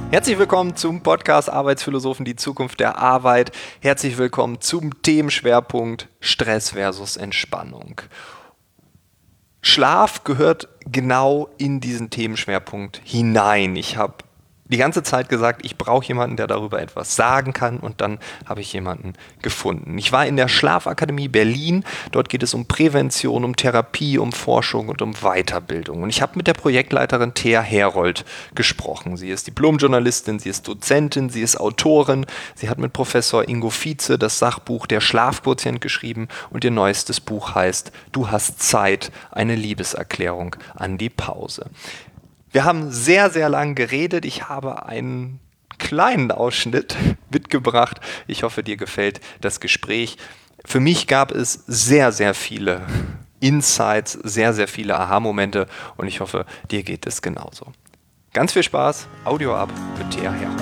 Herzlich willkommen zum Podcast Arbeitsphilosophen, die Zukunft der Arbeit. Herzlich willkommen zum Themenschwerpunkt Stress versus Entspannung. Schlaf gehört genau in diesen Themenschwerpunkt hinein. Ich habe die ganze Zeit gesagt, ich brauche jemanden, der darüber etwas sagen kann, und dann habe ich jemanden gefunden. Ich war in der Schlafakademie Berlin, dort geht es um Prävention, um Therapie, um Forschung und um Weiterbildung. Und ich habe mit der Projektleiterin Thea Herold gesprochen. Sie ist Diplomjournalistin, sie ist Dozentin, sie ist Autorin, sie hat mit Professor Ingo Vietze das Sachbuch Der Schlafquotient geschrieben und ihr neuestes Buch heißt Du hast Zeit, eine Liebeserklärung an die Pause. Wir haben sehr, sehr lang geredet. Ich habe einen kleinen Ausschnitt mitgebracht. Ich hoffe, dir gefällt das Gespräch. Für mich gab es sehr, sehr viele Insights, sehr, sehr viele Aha-Momente und ich hoffe, dir geht es genauso. Ganz viel Spaß, Audio ab mit Thea Herold.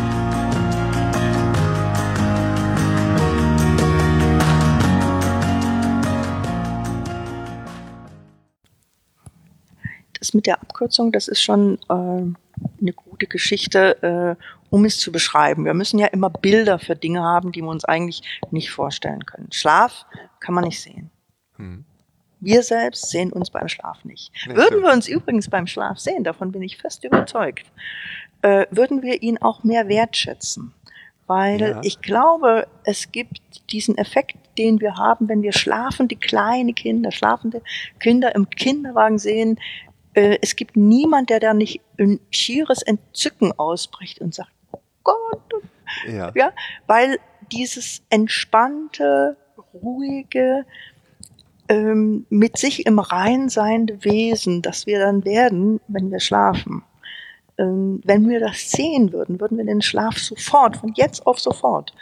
Das mit der Abkürzung, das ist schon eine gute Geschichte, um es zu beschreiben. Wir müssen ja immer Bilder für Dinge haben, die wir uns eigentlich nicht vorstellen können. Schlaf kann man nicht sehen. Wir selbst sehen uns beim Schlaf nicht. Würden wir uns übrigens beim Schlaf sehen, davon bin ich fest überzeugt, würden wir ihn auch mehr wertschätzen. Weil ich glaube, es gibt diesen Effekt, den wir haben, wenn wir schlafende Kinder im Kinderwagen sehen. Es gibt niemand, der da nicht ein schieres Entzücken ausbricht und sagt, Gott, ja, weil dieses entspannte, ruhige, mit sich im Rein seiende Wesen, das wir dann werden, wenn wir schlafen. Wenn wir das sehen würden, würden wir den Schlaf sofort, von jetzt auf sofort,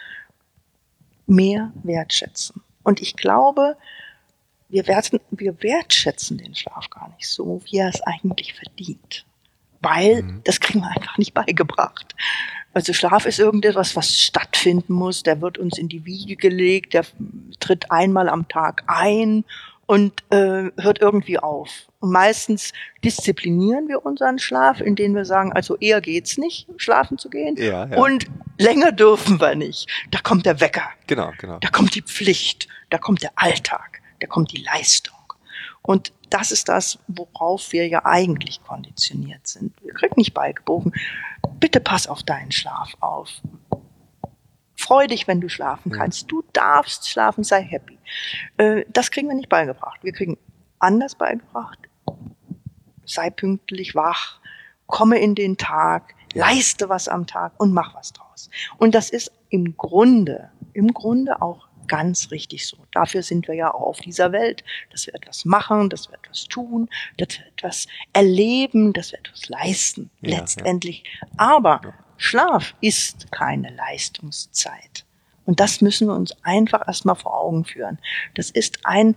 mehr wertschätzen. Und ich glaube, wir wertschätzen den Schlaf gar nicht so, wie er es eigentlich verdient. Weil das kriegen wir einfach nicht beigebracht. Also Schlaf ist irgendetwas, was stattfinden muss. Der wird uns in die Wiege gelegt, der tritt einmal am Tag ein und hört irgendwie auf. Und meistens disziplinieren wir unseren Schlaf, indem wir sagen, also eher geht's nicht, schlafen zu gehen. Ja. Und länger dürfen wir nicht. Da kommt der Wecker. Genau. Da kommt die Pflicht. Da kommt der Alltag. Da kommt die Leistung. Und das ist das, worauf wir ja eigentlich konditioniert sind. Wir kriegen nicht beigebogen, bitte pass auf deinen Schlaf auf. Freu dich, wenn du schlafen kannst. Du darfst schlafen, sei happy. Das kriegen wir nicht beigebracht. Wir kriegen anders beigebracht. Sei pünktlich wach, komme in den Tag, leiste was am Tag und mach was draus. Und das ist im Grunde auch ganz richtig so. Dafür sind wir ja auch auf dieser Welt, dass wir etwas machen, dass wir etwas tun, dass wir etwas erleben, dass wir etwas leisten, letztendlich. Aber Schlaf ist keine Leistungszeit. Und das müssen wir uns einfach erstmal vor Augen führen. Das ist ein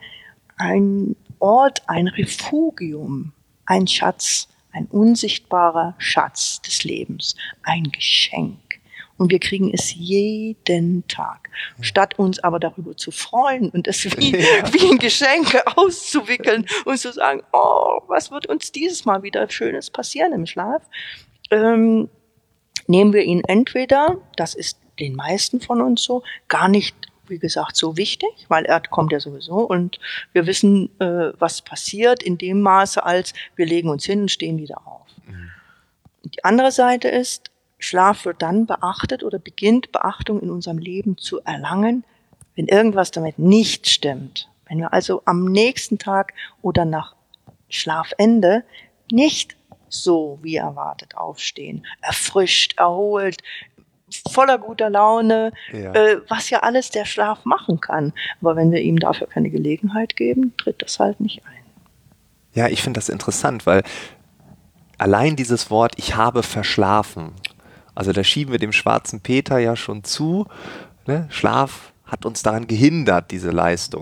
Ort, ein Refugium, ein Schatz, ein unsichtbarer Schatz des Lebens, ein Geschenk. Und wir kriegen es jeden Tag. Statt uns aber darüber zu freuen und es wie ein Geschenk auszuwickeln und zu sagen, oh, was wird uns dieses Mal wieder Schönes passieren im Schlaf, nehmen wir ihn entweder, das ist den meisten von uns so, gar nicht, wie gesagt, so wichtig, weil er kommt ja sowieso und wir wissen, was passiert in dem Maße, als wir legen uns hin und stehen wieder auf. Und die andere Seite ist, Schlaf wird dann beachtet oder beginnt Beachtung in unserem Leben zu erlangen, wenn irgendwas damit nicht stimmt. Wenn wir also am nächsten Tag oder nach Schlafende nicht so wie erwartet aufstehen, erfrischt, erholt, voller guter Laune, was ja alles der Schlaf machen kann. Aber wenn wir ihm dafür keine Gelegenheit geben, tritt das halt nicht ein. Ja, ich finde das interessant, weil allein dieses Wort, ich habe verschlafen, also da schieben wir dem schwarzen Peter ja schon zu, ne? Schlaf hat uns daran gehindert, diese Leistung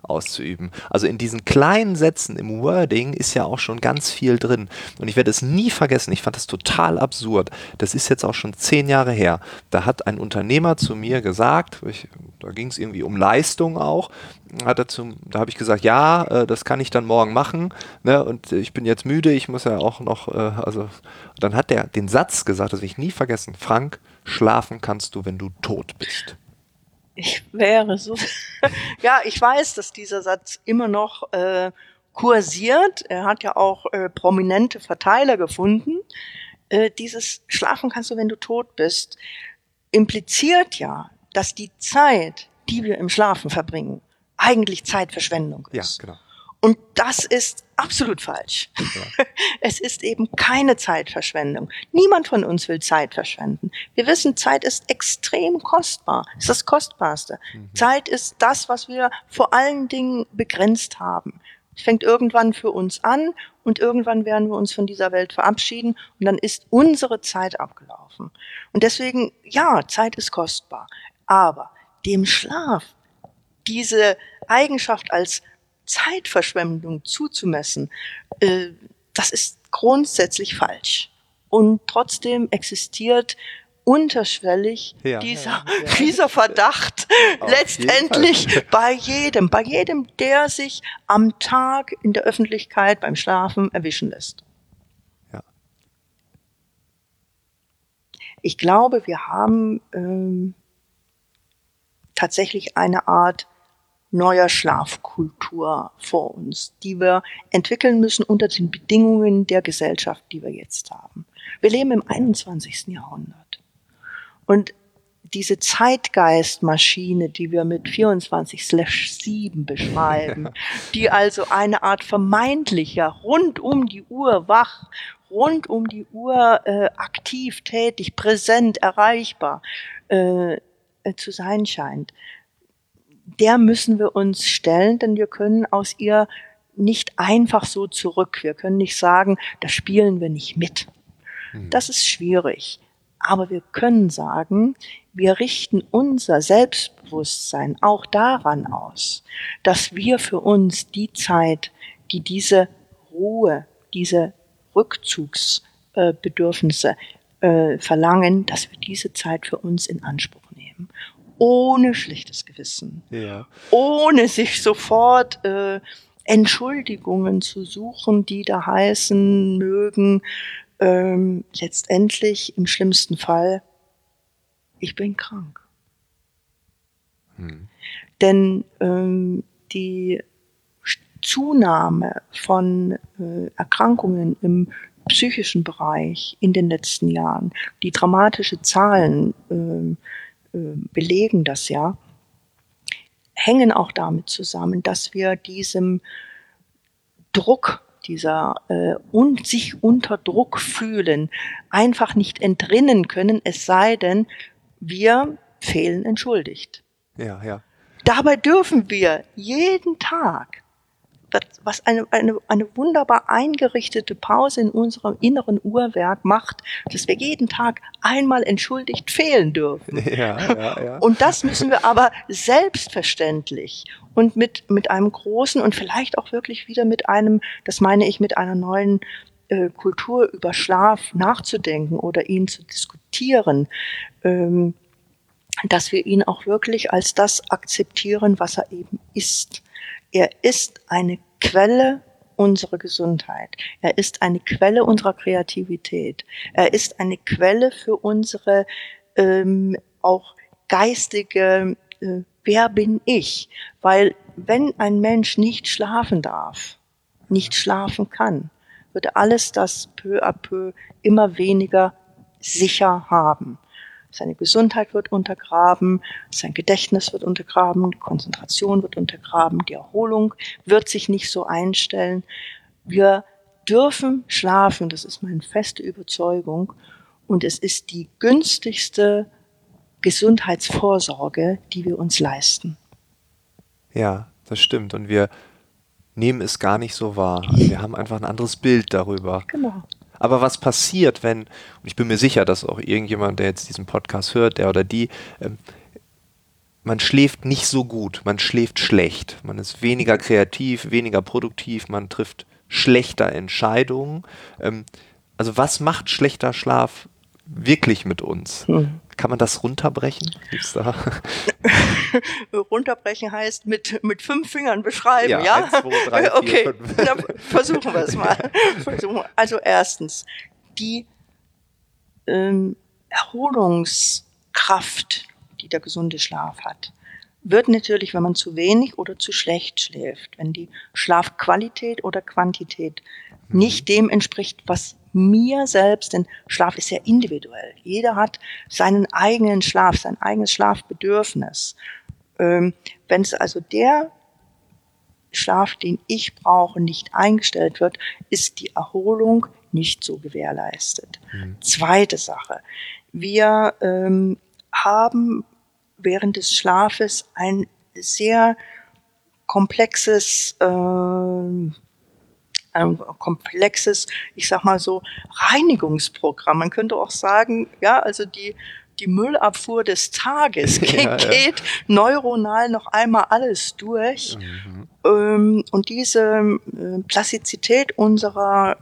auszuüben. Also in diesen kleinen Sätzen im Wording ist ja auch schon ganz viel drin. Und ich werde es nie vergessen, ich fand das total absurd. Das ist jetzt auch schon 10 Jahre her. Da hat ein Unternehmer zu mir gesagt, da ging es irgendwie um Leistung auch, da habe ich gesagt, ja, das kann ich dann morgen machen, ne, und ich bin jetzt müde, ich muss ja auch noch, dann hat der den Satz gesagt, das will ich nie vergessen: Frank, schlafen kannst du, wenn du tot bist. Ich wäre so, ja, ich weiß, dass dieser Satz immer noch kursiert. Er hat ja auch prominente Verteiler gefunden. Dieses Schlafen kannst du, wenn du tot bist, impliziert ja, dass die Zeit, die wir im Schlafen verbringen, eigentlich Zeitverschwendung ist. Ja, genau. Und das ist absolut falsch. Ja. Es ist eben keine Zeitverschwendung. Niemand von uns will Zeit verschwenden. Wir wissen, Zeit ist extrem kostbar. Es ist das Kostbarste. Zeit ist das, was wir vor allen Dingen begrenzt haben. Es fängt irgendwann für uns an und irgendwann werden wir uns von dieser Welt verabschieden und dann ist unsere Zeit abgelaufen. Und deswegen, ja, Zeit ist kostbar. Aber dem Schlaf diese Eigenschaft als Zeitverschwendung zuzumessen, das ist grundsätzlich falsch. Und trotzdem existiert unterschwellig dieser Verdacht letztendlich bei jedem, der sich am Tag in der Öffentlichkeit beim Schlafen erwischen lässt. Ja. Ich glaube, wir haben tatsächlich eine Art neuer Schlafkultur vor uns, die wir entwickeln müssen unter den Bedingungen der Gesellschaft, die wir jetzt haben. Wir leben im 21. Jahrhundert. Und diese Zeitgeistmaschine, die wir mit 24/7 beschreiben, die also eine Art vermeintlicher, rund um die Uhr wach, rund um die Uhr aktiv, tätig, präsent, erreichbar zu sein scheint, der müssen wir uns stellen, denn wir können aus ihr nicht einfach so zurück. Wir können nicht sagen, da spielen wir nicht mit. Das ist schwierig. Aber wir können sagen, wir richten unser Selbstbewusstsein auch daran aus, dass wir für uns die Zeit, die diese Ruhe, diese Rückzugsbedürfnisse verlangen, dass wir diese Zeit für uns in Anspruch nehmen. Ohne schlechtes Gewissen, ohne sich sofort Entschuldigungen zu suchen, die da heißen mögen, letztendlich im schlimmsten Fall, ich bin krank. Denn die Zunahme von Erkrankungen im psychischen Bereich in den letzten Jahren, die dramatische Zahlen belegen das ja, hängen auch damit zusammen, dass wir diesem Druck, dieser und sich unter Druck fühlen, einfach nicht entrinnen können, es sei denn, wir fehlen entschuldigt. Ja. Dabei dürfen wir jeden Tag, was eine wunderbar eingerichtete Pause in unserem inneren Uhrwerk macht, dass wir jeden Tag einmal entschuldigt fehlen dürfen. Ja. Und das müssen wir aber selbstverständlich und mit einem großen und vielleicht auch wirklich wieder mit einem, das meine ich, mit einer neuen Kultur über Schlaf nachzudenken oder ihn zu diskutieren, dass wir ihn auch wirklich als das akzeptieren, was er eben ist. Er ist eine Quelle unserer Gesundheit. Er ist eine Quelle unserer Kreativität. Er ist eine Quelle für unsere auch geistige wer bin ich? Weil wenn ein Mensch nicht schlafen darf, nicht schlafen kann, wird er alles das peu à peu immer weniger sicher haben. Seine Gesundheit wird untergraben, sein Gedächtnis wird untergraben, die Konzentration wird untergraben, die Erholung wird sich nicht so einstellen. Wir dürfen schlafen, das ist meine feste Überzeugung, und es ist die günstigste Gesundheitsvorsorge, die wir uns leisten. Ja, das stimmt. Und wir nehmen es gar nicht so wahr. Also wir haben einfach ein anderes Bild darüber. Genau. Aber was passiert, wenn, und ich bin mir sicher, dass auch irgendjemand, der jetzt diesen Podcast hört, der oder die, man schläft nicht so gut, man schläft schlecht, man ist weniger kreativ, weniger produktiv, man trifft schlechter Entscheidungen. Also was macht schlechter Schlaf wirklich mit uns? Kann man das runterbrechen? Gibt's da? Runterbrechen heißt mit 5 Fingern beschreiben, ja? 1, 2, 3, 4, okay, 5. Dann versuchen wir es mal. Also erstens, die Erholungskraft, die der gesunde Schlaf hat, wird natürlich, wenn man zu wenig oder zu schlecht schläft, wenn die Schlafqualität oder Quantität nicht dem entspricht, was mir selbst, denn Schlaf ist sehr individuell. Jeder hat seinen eigenen Schlaf, sein eigenes Schlafbedürfnis. Wenn es also der Schlaf, den ich brauche, nicht eingestellt wird, ist die Erholung nicht so gewährleistet. Zweite Sache. Wir haben während des Schlafes ein sehr komplexes, ich sag mal so, Reinigungsprogramm. Man könnte auch sagen, ja, also die Müllabfuhr des Tages geht neuronal noch einmal alles durch. Und diese Plastizität unserer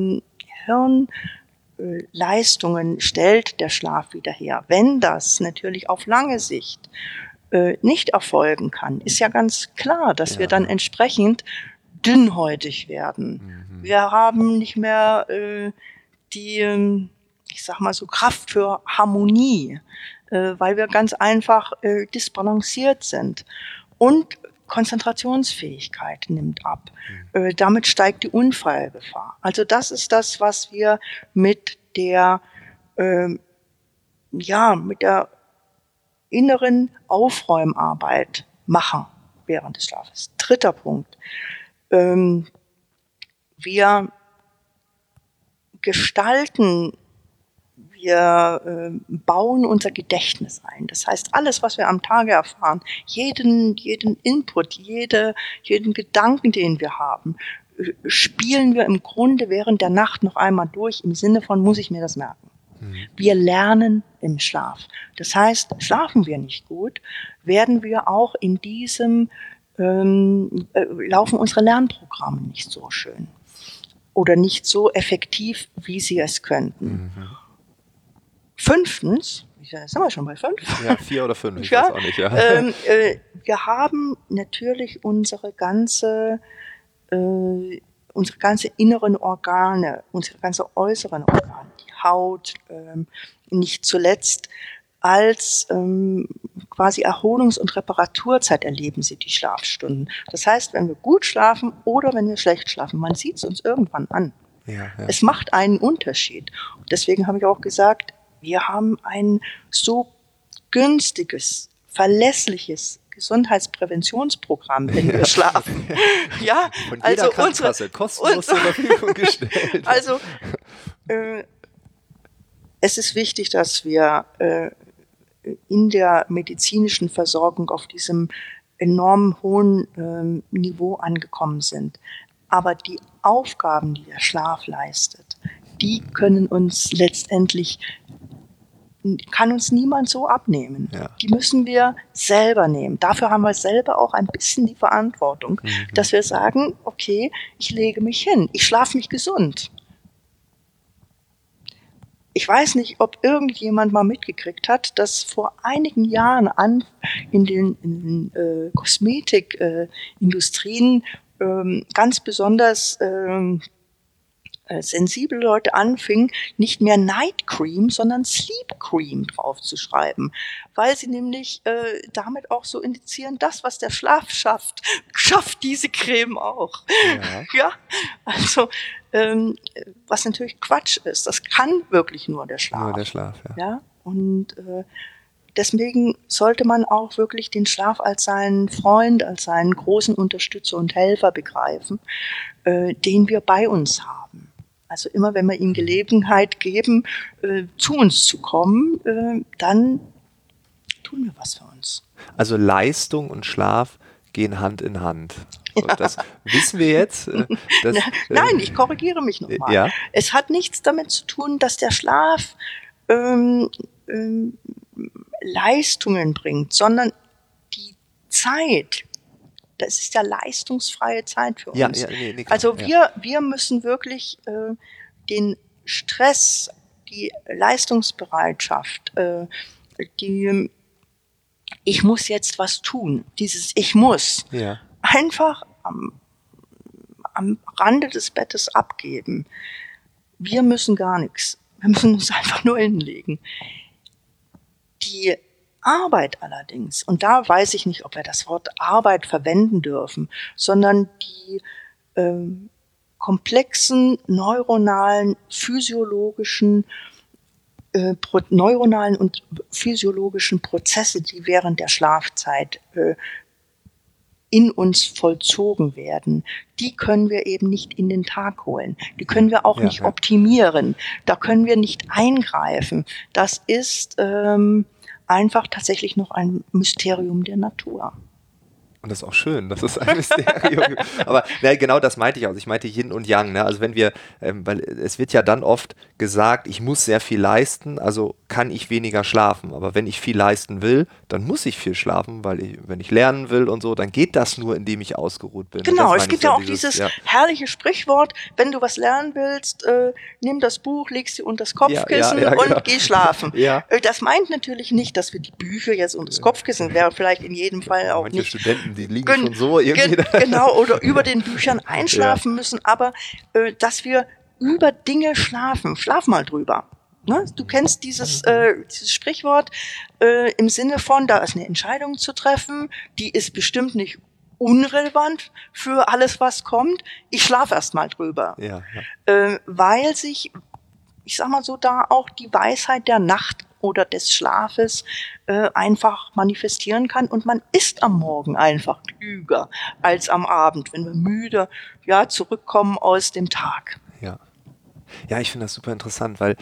Hirnleistungen stellt der Schlaf wieder her. Wenn das natürlich auf lange Sicht nicht erfolgen kann, ist ja ganz klar, dass wir dann entsprechend dünnhäutig werden. Wir haben nicht mehr die, ich sag mal so, Kraft für Harmonie, weil wir ganz einfach disbalanciert sind. Und Konzentrationsfähigkeit nimmt ab. Damit steigt die Unfallgefahr. Also das ist das, was wir mit der inneren Aufräumarbeit machen während des Schlafes. Dritter Punkt. Wir bauen unser Gedächtnis ein. Das heißt, alles, was wir am Tage erfahren, jeden Input, jeden Gedanken, den wir haben, spielen wir im Grunde während der Nacht noch einmal durch, im Sinne von, muss ich mir das merken. Wir lernen im Schlaf. Das heißt, schlafen wir nicht gut, werden wir auch in diesem, laufen unsere Lernprogramme nicht so schön oder nicht so effektiv, wie sie es könnten. Fünftens, sind wir schon bei 5? Ja, 4 oder 5, ich weiß auch nicht. Ja. Wir haben natürlich unsere ganze inneren Organe, unsere ganze äußeren Organe, die Haut, nicht zuletzt als quasi Erholungs- und Reparaturzeit erleben sie die Schlafstunden. Das heißt, wenn wir gut schlafen oder wenn wir schlecht schlafen, man sieht es uns irgendwann an. Ja. Es macht einen Unterschied. Und deswegen habe ich auch gesagt, wir haben ein so günstiges, verlässliches Gesundheitspräventionsprogramm, wenn wir schlafen. Ja, von jeder Krankenkasse kostenlos zur Verfügung gestellt. Also es ist wichtig, dass wir in der medizinischen Versorgung auf diesem enorm hohen Niveau angekommen sind. Aber die Aufgaben, die der Schlaf leistet, die können uns letztendlich, kann uns niemand so abnehmen. Ja. Die müssen wir selber nehmen. Dafür haben wir selber auch ein bisschen die Verantwortung, dass wir sagen, okay, ich lege mich hin, ich schlafe mich gesund. Ich weiß nicht, ob irgendjemand mal mitgekriegt hat, dass vor einigen Jahren in den Kosmetikindustrien ganz besonders sensible Leute anfingen, nicht mehr Night Cream, sondern Sleep Cream draufzuschreiben, weil sie nämlich damit auch so indizieren, das, was der Schlaf schafft diese Creme auch. Ja, also was natürlich Quatsch ist. Das kann wirklich nur der Schlaf. Nur der Schlaf, ja. Und deswegen sollte man auch wirklich den Schlaf als seinen Freund, als seinen großen Unterstützer und Helfer begreifen, den wir bei uns haben. Also immer, wenn wir ihm Gelegenheit geben, zu uns zu kommen, dann tun wir was für uns. Also Leistung und Schlaf gehen Hand in Hand. Und das wissen wir jetzt. Nein, ich korrigiere mich nochmal. Ja? Es hat nichts damit zu tun, dass der Schlaf Leistungen bringt, sondern Zeit, das ist ja leistungsfreie Zeit für uns. Ja, nee, klar, also wir müssen wirklich den Stress, die Leistungsbereitschaft, ich muss jetzt was tun, dieses Ich muss, einfach am Rande des Bettes abgeben. Wir müssen gar nichts. Wir müssen uns einfach nur hinlegen. Die Arbeit allerdings, und da weiß ich nicht, ob wir das Wort Arbeit verwenden dürfen, sondern die komplexen neuronalen, physiologischen und physiologischen Prozesse, die während der Schlafzeit in uns vollzogen werden, die können wir eben nicht in den Tag holen. Die können wir auch nicht optimieren. Da können wir nicht eingreifen. Das ist einfach tatsächlich noch ein Mysterium der Natur. Und das ist auch schön, das ist ein Mysterium. Aber genau das meinte ich auch. Ich meinte Yin und Yang. Ne? Also wenn wir, weil es wird ja dann oft gesagt, ich muss sehr viel leisten, also kann ich weniger schlafen. Aber wenn ich viel leisten will, dann muss ich viel schlafen, weil wenn ich lernen will und so, dann geht das nur, indem ich ausgeruht bin. Genau, es gibt ja auch dieses herrliche Sprichwort, wenn du was lernen willst, nimm das Buch, legst sie unter das Kopfkissen und geh schlafen. Das meint natürlich nicht, dass wir die Bücher jetzt unter das Kopfkissen, wäre vielleicht in jedem Fall auch manche nicht. Studenten, die liegen schon so irgendwie. Genau, oder über den Büchern einschlafen müssen, aber dass wir über Dinge schlafen. Schlaf mal drüber. Ne? Du kennst dieses Sprichwort im Sinne von, da ist eine Entscheidung zu treffen, die ist bestimmt nicht unrelevant für alles, was kommt. Ich schlafe erst mal drüber. Weil sich, ich sag mal so, da auch die Weisheit der Nacht oder des Schlafes einfach manifestieren kann und man ist am Morgen einfach klüger als am Abend, wenn wir müde zurückkommen aus dem Tag. Ja, ich finde das super interessant, weil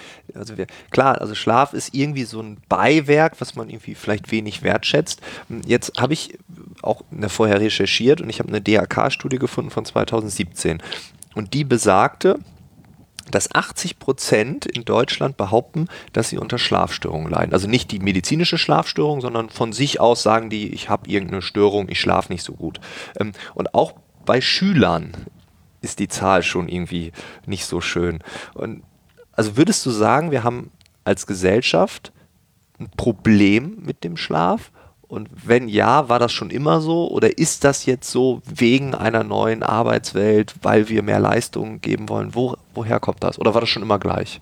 also Schlaf ist irgendwie so ein Beiwerk, was man irgendwie vielleicht wenig wertschätzt. Jetzt habe ich auch vorher recherchiert und ich habe eine DRK-Studie gefunden von 2017 und die besagte, dass 80% in Deutschland behaupten, dass sie unter Schlafstörungen leiden. Also nicht die medizinische Schlafstörung, sondern von sich aus sagen die, ich habe irgendeine Störung, ich schlafe nicht so gut. Und auch bei Schülern ist die Zahl schon irgendwie nicht so schön. Und also würdest du sagen, wir haben als Gesellschaft ein Problem mit dem Schlaf? Und wenn ja, war das schon immer so? Oder ist das jetzt so wegen einer neuen Arbeitswelt, weil wir mehr Leistung geben wollen? Woher kommt das? Oder war das schon immer gleich?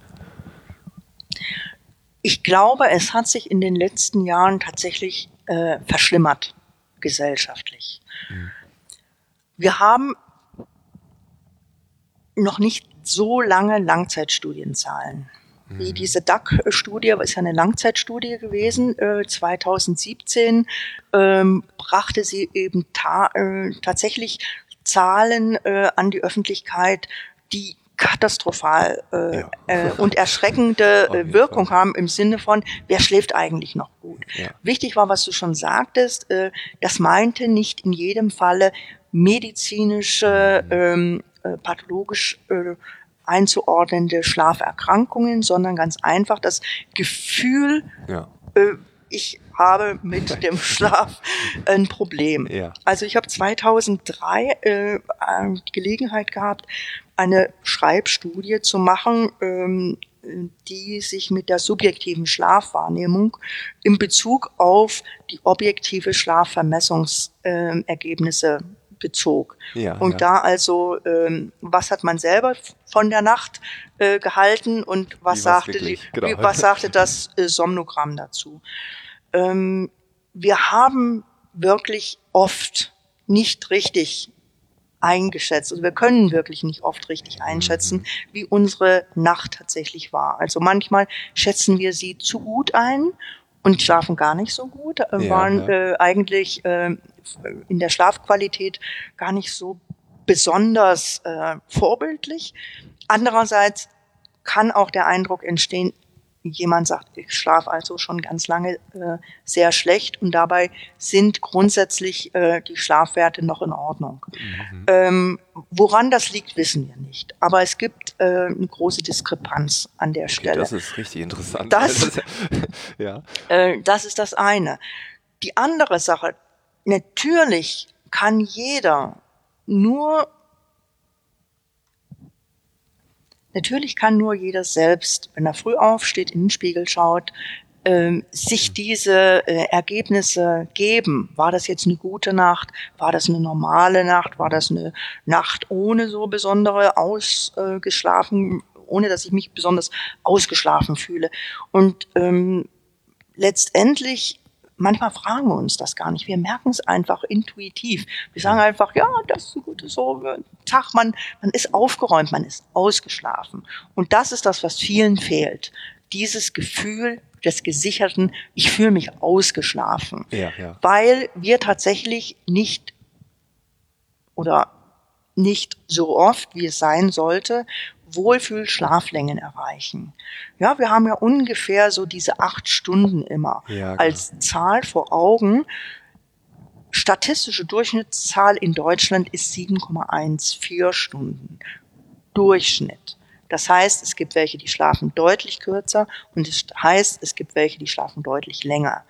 Ich glaube, es hat sich in den letzten Jahren tatsächlich verschlimmert, gesellschaftlich. Wir haben noch nicht so lange Langzeitstudienzahlen. Wie diese DAC-Studie, ist ja eine Langzeitstudie gewesen, 2017 brachte sie eben tatsächlich Zahlen an die Öffentlichkeit, die katastrophal und erschreckende Wirkung haben im Sinne von, wer schläft eigentlich noch gut? Wichtig war, was du schon sagtest, das meinte nicht in jedem Falle medizinische, pathologisch einzuordnende Schlaferkrankungen, sondern ganz einfach das Gefühl, ich habe mit dem Schlaf ein Problem. Also ich habe 2003 die Gelegenheit gehabt, eine Schreibstudie zu machen, die sich mit der subjektiven Schlafwahrnehmung in Bezug auf die objektive Schlafvermessungsergebnisse bezog. Da also, was hat man selber von der Nacht gehalten und was sagte das Somnogramm dazu? Wir haben wirklich oft nicht richtig eingeschätzt, also wir können wirklich nicht oft richtig einschätzen, wie unsere Nacht tatsächlich war. Also manchmal schätzen wir sie zu gut ein und schlafen gar nicht so gut, waren eigentlich in der Schlafqualität gar nicht so besonders vorbildlich. Andererseits kann auch der Eindruck entstehen, jemand sagt, ich schlafe also schon ganz lange sehr schlecht und dabei sind grundsätzlich die Schlafwerte noch in Ordnung. Woran das liegt, wissen wir nicht. Aber es gibt eine große Diskrepanz an der Stelle. Das ist richtig interessant. Das ist das eine. Die andere Sache, natürlich kann jeder nur selbst, wenn er früh aufsteht, in den Spiegel schaut, sich diese Ergebnisse geben. War das jetzt eine gute Nacht? War das eine normale Nacht? War das eine Nacht ohne so besondere ausgeschlafen, ohne dass ich mich besonders ausgeschlafen fühle? Und letztendlich, manchmal fragen wir uns das gar nicht. Wir merken es einfach intuitiv. Wir sagen einfach, ja, das ist ein gutes Tag. Man ist aufgeräumt, man ist ausgeschlafen. Und das ist das, was vielen fehlt. Dieses Gefühl des Gesicherten, ich fühle mich ausgeschlafen. Ja. Weil wir tatsächlich nicht so oft, wie es sein sollte, Wohlfühl-Schlaflängen erreichen. Ja, wir haben ja ungefähr so diese 8 Stunden immer als Zahl vor Augen. Statistische Durchschnittszahl in Deutschland ist 7,14 Stunden. Durchschnitt. Das heißt, es gibt welche, die schlafen deutlich kürzer und es heißt, es gibt welche, die schlafen deutlich länger.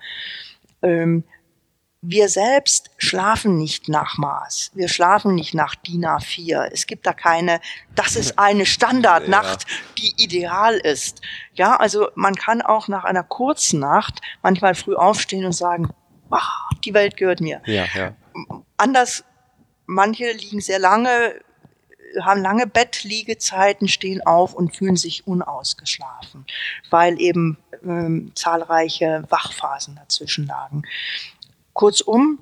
Wir selbst schlafen nicht nach Maß. Wir schlafen nicht nach DIN A4. Es gibt da keine, das ist eine Standardnacht, die ideal ist. Ja, also man kann auch nach einer kurzen Nacht manchmal früh aufstehen und sagen, die Welt gehört mir. Ja. Anders, manche liegen sehr lange, haben lange Bettliegezeiten, stehen auf und fühlen sich unausgeschlafen, weil eben zahlreiche Wachphasen dazwischen lagen. Kurzum,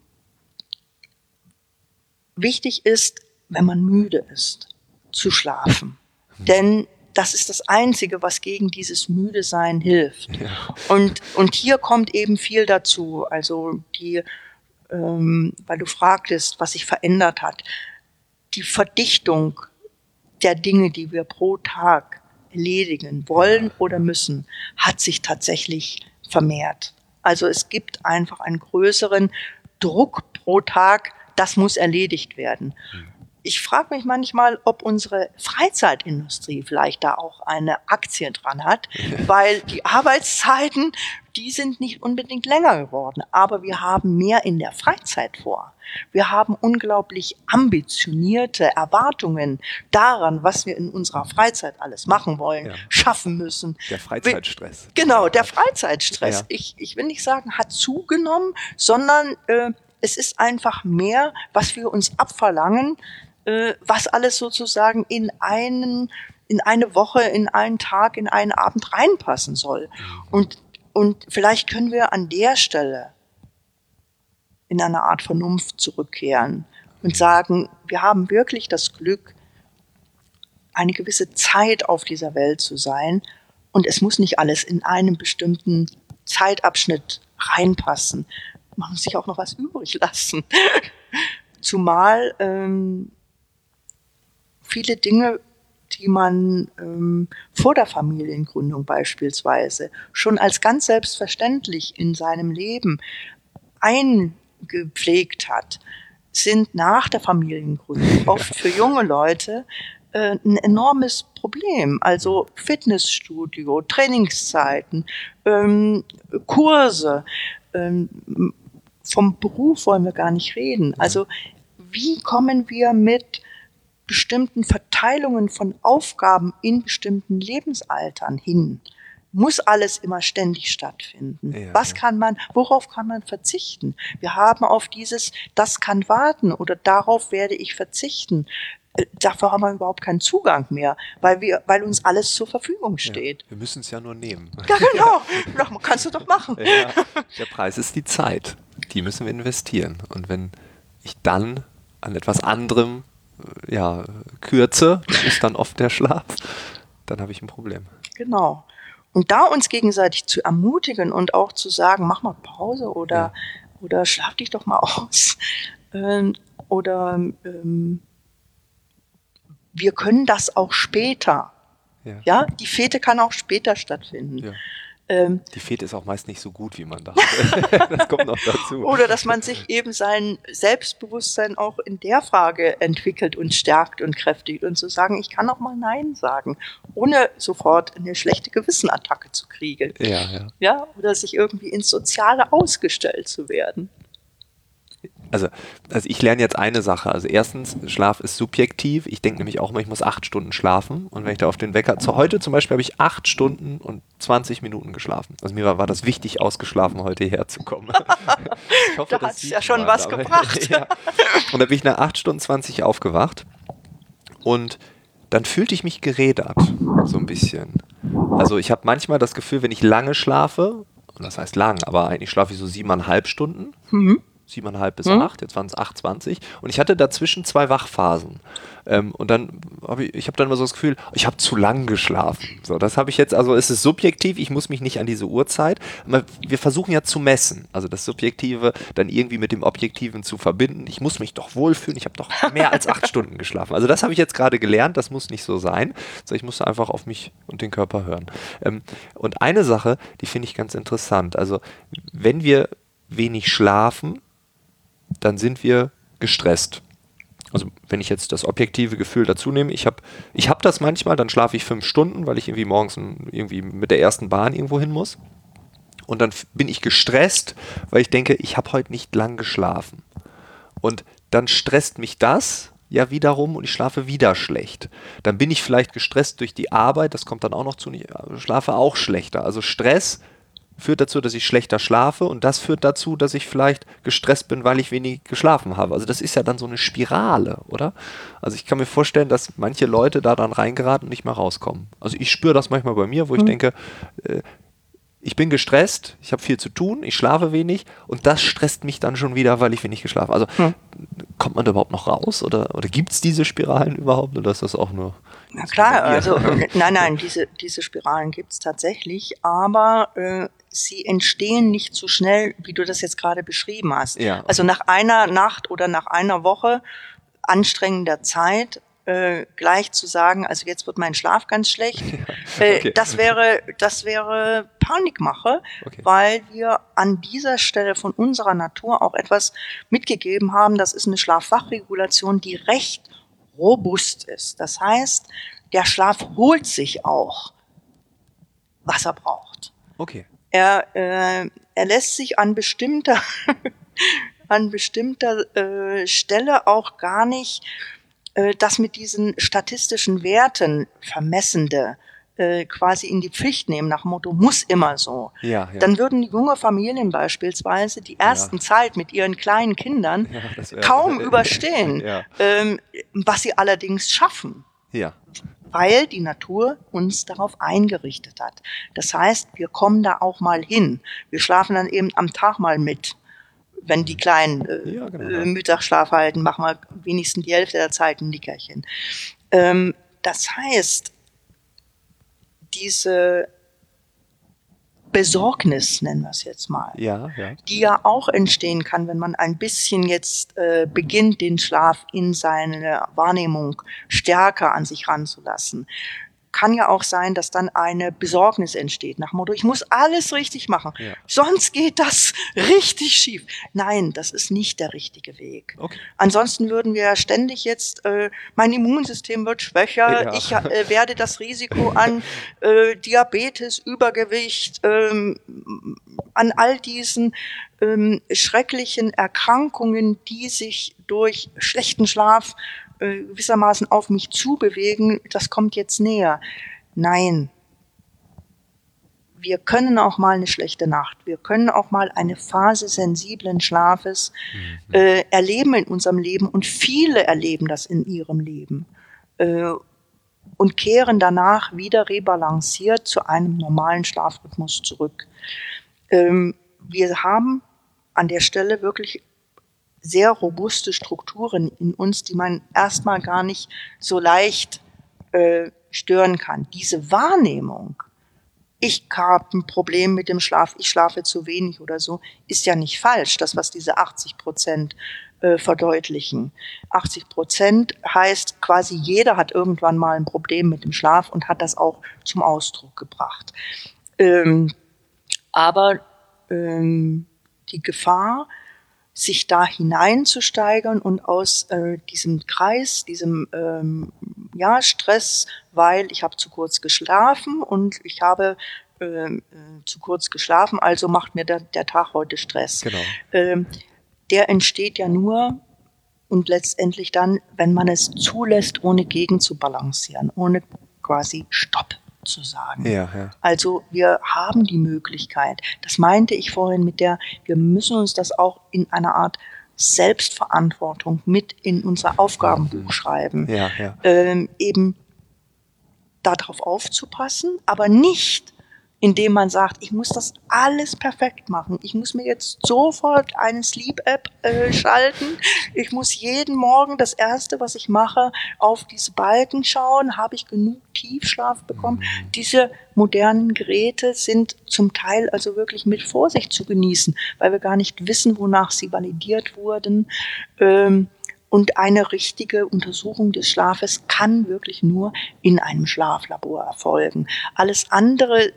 wichtig ist, wenn man müde ist, zu schlafen. Denn das ist das Einzige, was gegen dieses Müdesein hilft. Ja. Und hier kommt eben viel dazu. Also weil du fragtest, was sich verändert hat. Die Verdichtung der Dinge, die wir pro Tag erledigen wollen oder müssen, hat sich tatsächlich vermehrt. Also es gibt einfach einen größeren Druck pro Tag, das muss erledigt werden. Ich frage mich manchmal, ob unsere Freizeitindustrie vielleicht da auch eine Aktie dran hat, weil die Arbeitszeiten, die sind nicht unbedingt länger geworden, aber wir haben mehr in der Freizeit vor. Wir haben unglaublich ambitionierte Erwartungen daran, was wir in unserer Freizeit alles machen wollen, schaffen müssen. Der Freizeitstress. Genau, der Freizeitstress. Ja. Ich will nicht sagen, hat zugenommen, sondern es ist einfach mehr, was wir uns abverlangen, was alles sozusagen in eine Woche, in einen Tag, in einen Abend reinpassen soll. Und vielleicht können wir an der Stelle in eine Art Vernunft zurückkehren und sagen, wir haben wirklich das Glück, eine gewisse Zeit auf dieser Welt zu sein und es muss nicht alles in einem bestimmten Zeitabschnitt reinpassen. Man muss sich auch noch was übrig lassen. Zumal viele Dinge, die man vor der Familiengründung beispielsweise schon als ganz selbstverständlich in seinem Leben eingepflegt hat, sind nach der Familiengründung oft für junge Leute ein enormes Problem. Also Fitnessstudio, Trainingszeiten, Kurse, vom Beruf wollen wir gar nicht reden. Also wie kommen wir mit bestimmten Verteilungen von Aufgaben in bestimmten Lebensaltern hin? Muss alles immer ständig stattfinden? Ja. Worauf kann man verzichten? Wir haben auf das kann warten oder darauf werde ich verzichten. Dafür haben wir überhaupt keinen Zugang mehr, weil uns alles zur Verfügung steht. Ja, wir müssen es ja nur nehmen. Ja, genau. Kannst du doch machen. Ja, der Preis ist die Zeit. Die müssen wir investieren. Und wenn ich dann an etwas anderem kürze, das ist dann oft der Schlaf, dann habe ich ein Problem. Genau. Und da uns gegenseitig zu ermutigen und auch zu sagen, mach mal Pause oder schlaf dich doch mal aus. Wir können das auch später. Ja, die Fete kann auch später stattfinden. Ja. Die Fete ist auch meist nicht so gut, wie man dachte. Das kommt noch dazu. Oder dass man sich eben sein Selbstbewusstsein auch in der Frage entwickelt und stärkt und kräftigt und zu sagen, ich kann auch mal Nein sagen, ohne sofort eine schlechte Gewissenattacke zu kriegen. Ja. Ja, oder sich irgendwie ins Soziale ausgestellt zu werden. Also ich lerne jetzt eine Sache. Also erstens, Schlaf ist subjektiv. Ich denke nämlich auch mal, ich muss 8 Stunden schlafen. Und wenn ich da auf den Wecker, heute zum Beispiel habe ich 8 Stunden und 20 Minuten geschlafen. Also mir war das wichtig, ausgeschlafen heute hierher zu kommen. Ich hoffe, Da hat es ja schon was gebracht. Ja. Und da bin ich nach 8 Stunden 20 aufgewacht. Und dann fühlte ich mich gerädert, so ein bisschen. Also ich habe manchmal das Gefühl, wenn ich lange schlafe, und das heißt lang, aber eigentlich schlafe ich so 7,5 Stunden, 7,5 bis 8, jetzt waren es 8,20 und ich hatte dazwischen 2 Wachphasen. Und dann habe ich habe dann immer so das Gefühl, ich habe zu lang geschlafen. So, das habe ich jetzt, also es ist subjektiv, ich muss mich nicht an diese Uhrzeit, wir versuchen ja zu messen, also das Subjektive dann irgendwie mit dem Objektiven zu verbinden. Ich muss mich doch wohlfühlen, ich habe doch mehr als 8 Stunden geschlafen. Also das habe ich jetzt gerade gelernt, das muss nicht so sein. So, ich musste einfach auf mich und den Körper hören. Und eine Sache, die finde ich ganz interessant, also wenn wir wenig schlafen, dann sind wir gestresst. Also wenn ich jetzt das objektive Gefühl dazu nehme, ich hab das manchmal, dann schlafe ich 5 Stunden, weil ich irgendwie morgens irgendwie mit der ersten Bahn irgendwo hin muss. Und dann bin ich gestresst, weil ich denke, ich habe heute nicht lang geschlafen. Und dann stresst mich das ja wiederum und ich schlafe wieder schlecht. Dann bin ich vielleicht gestresst durch die Arbeit, das kommt dann auch noch zu, ich schlafe auch schlechter. Also Stress führt dazu, dass ich schlechter schlafe und das führt dazu, dass ich vielleicht gestresst bin, weil ich wenig geschlafen habe. Also das ist ja dann so eine Spirale, oder? Also ich kann mir vorstellen, dass manche Leute da dann reingeraten und nicht mehr rauskommen. Also ich spüre das manchmal bei mir, wo ich denke, ich bin gestresst, ich habe viel zu tun, ich schlafe wenig und das stresst mich dann schon wieder, weil ich wenig geschlafen habe. Also kommt man da überhaupt noch raus oder gibt es diese Spiralen überhaupt oder ist das auch nur... Na klar, also nein, diese Spiralen gibt es tatsächlich, aber sie entstehen nicht so schnell, wie du das jetzt gerade beschrieben hast. Ja, okay. Also nach einer Nacht oder nach einer Woche anstrengender Zeit gleich zu sagen, also jetzt wird mein Schlaf ganz schlecht, Okay. das wäre Panikmache, Okay. weil wir an dieser Stelle von unserer Natur auch etwas mitgegeben haben. Das ist eine Schlafwachregulation, die recht robust ist. Das heißt, der Schlaf holt sich auch, was er braucht. Okay. Er lässt sich an bestimmter Stelle auch gar nicht das mit diesen statistischen Werten vermessende quasi in die Pflicht nehmen, nach dem Motto, muss immer so. Ja. Dann würden junge Familien beispielsweise die ersten Zeit mit ihren kleinen Kindern kaum überstehen, was sie allerdings schaffen. Ja. Weil die Natur uns darauf eingerichtet hat. Das heißt, wir kommen da auch mal hin. Wir schlafen dann eben am Tag mal mit. Wenn die Kleinen Mittagsschlaf halten, machen wir wenigstens die Hälfte der Zeit ein Nickerchen. Das heißt, diese Besorgnis, nennen wir es jetzt mal, die ja auch entstehen kann, wenn man ein bisschen jetzt beginnt, den Schlaf in seine Wahrnehmung stärker an sich ranzulassen. Kann ja auch sein, dass dann eine Besorgnis entsteht, nach dem Motto, ich muss alles richtig machen, sonst geht das richtig schief. Nein, das ist nicht der richtige Weg. Okay. Ansonsten würden wir ständig jetzt, mein Immunsystem wird schwächer, ich werde das Risiko an Diabetes, Übergewicht, an all diesen schrecklichen Erkrankungen, die sich durch schlechten Schlaf gewissermaßen auf mich zubewegen, das kommt jetzt näher. Nein. Wir können auch mal eine schlechte Nacht, wir können auch mal eine Phase sensiblen Schlafes erleben in unserem Leben und viele erleben das in ihrem Leben und kehren danach wieder rebalanciert zu einem normalen Schlafrhythmus zurück. Wir haben an der Stelle wirklich sehr robuste Strukturen in uns, die man erstmal gar nicht so leicht stören kann. Diese Wahrnehmung, ich habe ein Problem mit dem Schlaf, ich schlafe zu wenig oder so, ist ja nicht falsch, das, was diese 80% verdeutlichen. 80% heißt quasi, jeder hat irgendwann mal ein Problem mit dem Schlaf und hat das auch zum Ausdruck gebracht. Aber die Gefahr, sich da hineinzusteigern und aus diesem Kreis, diesem Stress, weil ich habe zu kurz geschlafen und ich habe zu kurz geschlafen, also macht mir der Tag heute Stress. Genau. der entsteht ja nur und letztendlich dann, wenn man es zulässt, ohne gegen zu balancieren, ohne quasi Stopp zu sagen. Ja, ja. Also wir haben die Möglichkeit, das meinte ich vorhin mit wir müssen uns das auch in einer Art Selbstverantwortung mit in unser Aufgabenbuch schreiben. Ja, ja. Eben darauf aufzupassen, aber nicht, indem man sagt, ich muss das alles perfekt machen. Ich muss mir jetzt sofort eine Sleep-App schalten. Ich muss jeden Morgen das Erste, was ich mache, auf diese Balken schauen. Habe ich genug Tiefschlaf bekommen? Diese modernen Geräte sind zum Teil also wirklich mit Vorsicht zu genießen, weil wir gar nicht wissen, wonach sie validiert wurden. Und eine richtige Untersuchung des Schlafes kann wirklich nur in einem Schlaflabor erfolgen. Alles andere,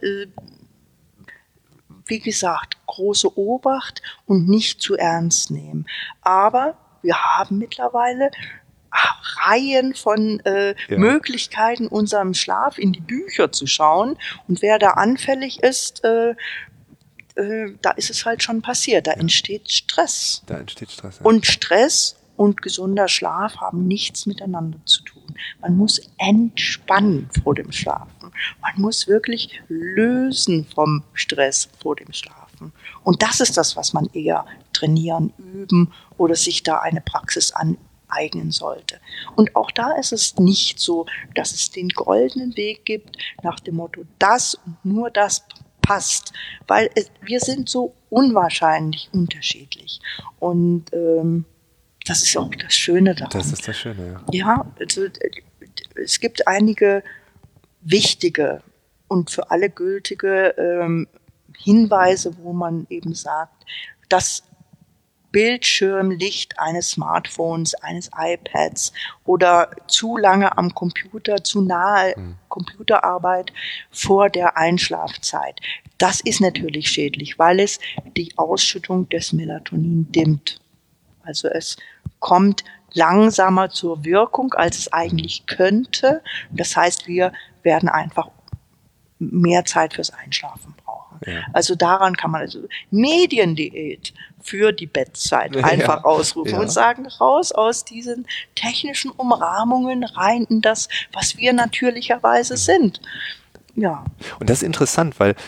wie gesagt, große Obacht und nicht zu ernst nehmen. Aber wir haben mittlerweile Reihen von Möglichkeiten, unserem Schlaf in die Bücher zu schauen. Und wer da anfällig ist, da ist es halt schon passiert. Da entsteht Stress. Da entsteht Stress. Ja. Und Stress und gesunder Schlaf haben nichts miteinander zu tun. Man muss entspannen vor dem Schlafen. Man muss wirklich lösen vom Stress vor dem Schlafen. Und das ist das, was man eher trainieren, üben oder sich da eine Praxis aneignen sollte. Und auch da ist es nicht so, dass es den goldenen Weg gibt, nach dem Motto, das und nur das passt. Weil wir sind so unwahrscheinlich unterschiedlich. Und das ist auch das Schöne daran. Das ist das Schöne, ja. Ja, also es gibt einige wichtige und für alle gültige Hinweise, wo man eben sagt, das Bildschirmlicht eines Smartphones, eines iPads oder zu lange am Computer, zu nahe Computerarbeit vor der Einschlafzeit. Das ist natürlich schädlich, weil es die Ausschüttung des Melatonin dimmt. Also es kommt langsamer zur Wirkung, als es eigentlich könnte. Das heißt, wir werden einfach mehr Zeit fürs Einschlafen brauchen. Ja. Also daran kann man Mediendiät für die Bettzeit einfach ausrufen und sagen, raus aus diesen technischen Umrahmungen rein in das, was wir natürlicherweise sind. Ja. Und das ist interessant, weil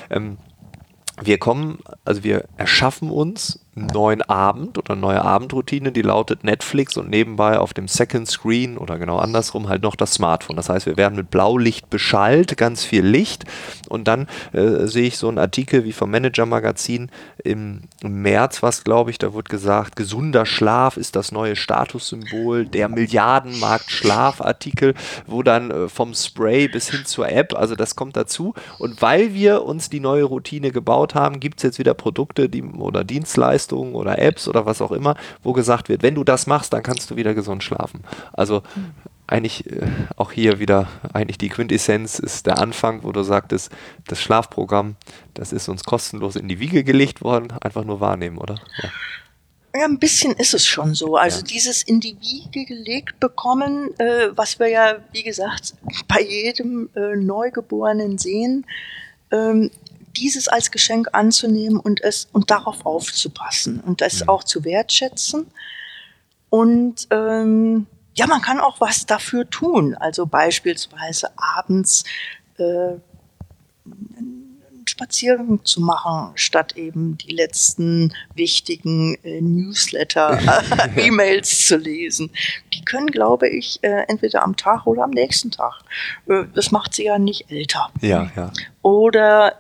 wir erschaffen uns einen neuen Abend oder eine neue Abendroutine, die lautet Netflix und nebenbei auf dem Second Screen oder genau andersrum halt noch das Smartphone. Das heißt, wir werden mit Blaulicht beschallt, ganz viel Licht und dann sehe ich so einen Artikel wie vom Manager-Magazin im März, was glaube ich, da wird gesagt, gesunder Schlaf ist das neue Statussymbol, der Milliardenmarkt-Schlaf-Artikel, wo dann vom Spray bis hin zur App, also das kommt dazu und weil wir uns die neue Routine gebaut haben, gibt es jetzt wieder Produkte oder Dienstleistungen oder Apps oder was auch immer, wo gesagt wird, wenn du das machst, dann kannst du wieder gesund schlafen. Also eigentlich auch hier wieder, eigentlich die Quintessenz ist der Anfang, wo du sagtest, das Schlafprogramm, das ist uns kostenlos in die Wiege gelegt worden, einfach nur wahrnehmen, oder? Ja. Ja, ein bisschen ist es schon so. Also dieses in die Wiege gelegt bekommen, was wir ja, wie gesagt, bei jedem Neugeborenen sehen, dieses als Geschenk anzunehmen und darauf aufzupassen und es auch zu wertschätzen. Und man kann auch was dafür tun. Also beispielsweise abends einen Spaziergang zu machen, statt eben die letzten wichtigen Newsletter-E-Mails zu lesen. Die können, glaube ich, entweder am Tag oder am nächsten Tag. Das macht sie ja nicht älter. Ja, ja. Oder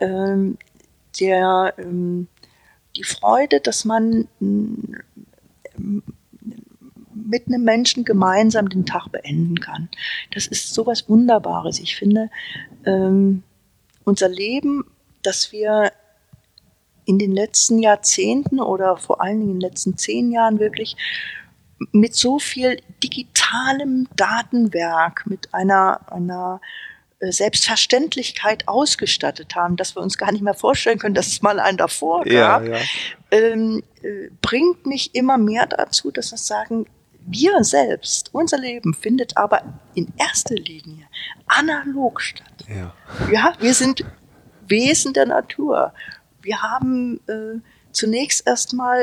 die Freude, dass man mit einem Menschen gemeinsam den Tag beenden kann. Das ist sowas Wunderbares. Ich finde, unser Leben, das wir in den letzten Jahrzehnten oder vor allen Dingen in den letzten 10 Jahren wirklich mit so viel digitalem Datenwerk, mit einer Selbstverständlichkeit ausgestattet haben, dass wir uns gar nicht mehr vorstellen können, dass es mal einen davor gab, bringt mich immer mehr dazu, dass wir sagen, wir selbst, unser Leben findet aber in erster Linie analog statt. Ja, wir sind Wesen der Natur. Wir haben zunächst erstmal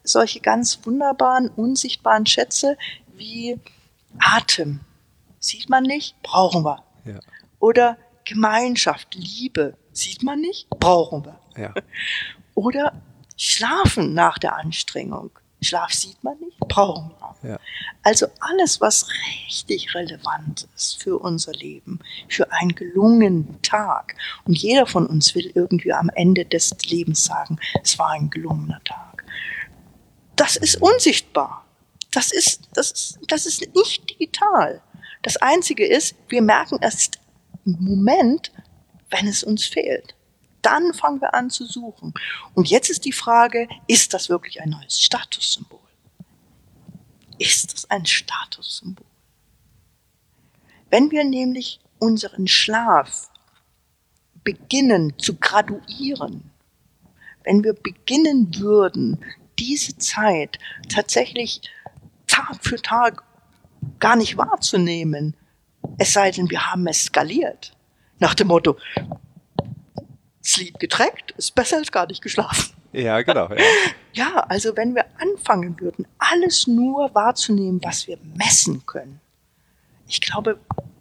solche ganz wunderbaren, unsichtbaren Schätze wie Atem. Sieht man nicht, brauchen wir. Ja. Oder Gemeinschaft, Liebe. Sieht man nicht, brauchen wir. Ja. Oder Schlafen nach der Anstrengung. Schlaf sieht man nicht, brauchen wir. Ja. Also alles, was richtig relevant ist für unser Leben, für einen gelungenen Tag. Und jeder von uns will irgendwie am Ende des Lebens sagen, es war ein gelungener Tag. Das ist unsichtbar. Das ist nicht digital. Das Einzige ist, wir merken erst im Moment, wenn es uns fehlt. Dann fangen wir an zu suchen. Und jetzt ist die Frage, ist das wirklich ein neues Statussymbol? Ist das ein Statussymbol? Wenn wir nämlich unseren Schlaf beginnen zu graduieren, wenn wir beginnen würden, diese Zeit tatsächlich Tag für Tag gar nicht wahrzunehmen, es sei denn, wir haben es skaliert. Nach dem Motto, Sleep getrackt ist besser als gar nicht geschlafen. Ja, genau. Ja. Ja, also wenn wir anfangen würden, alles nur wahrzunehmen, was wir messen können. Ich glaube,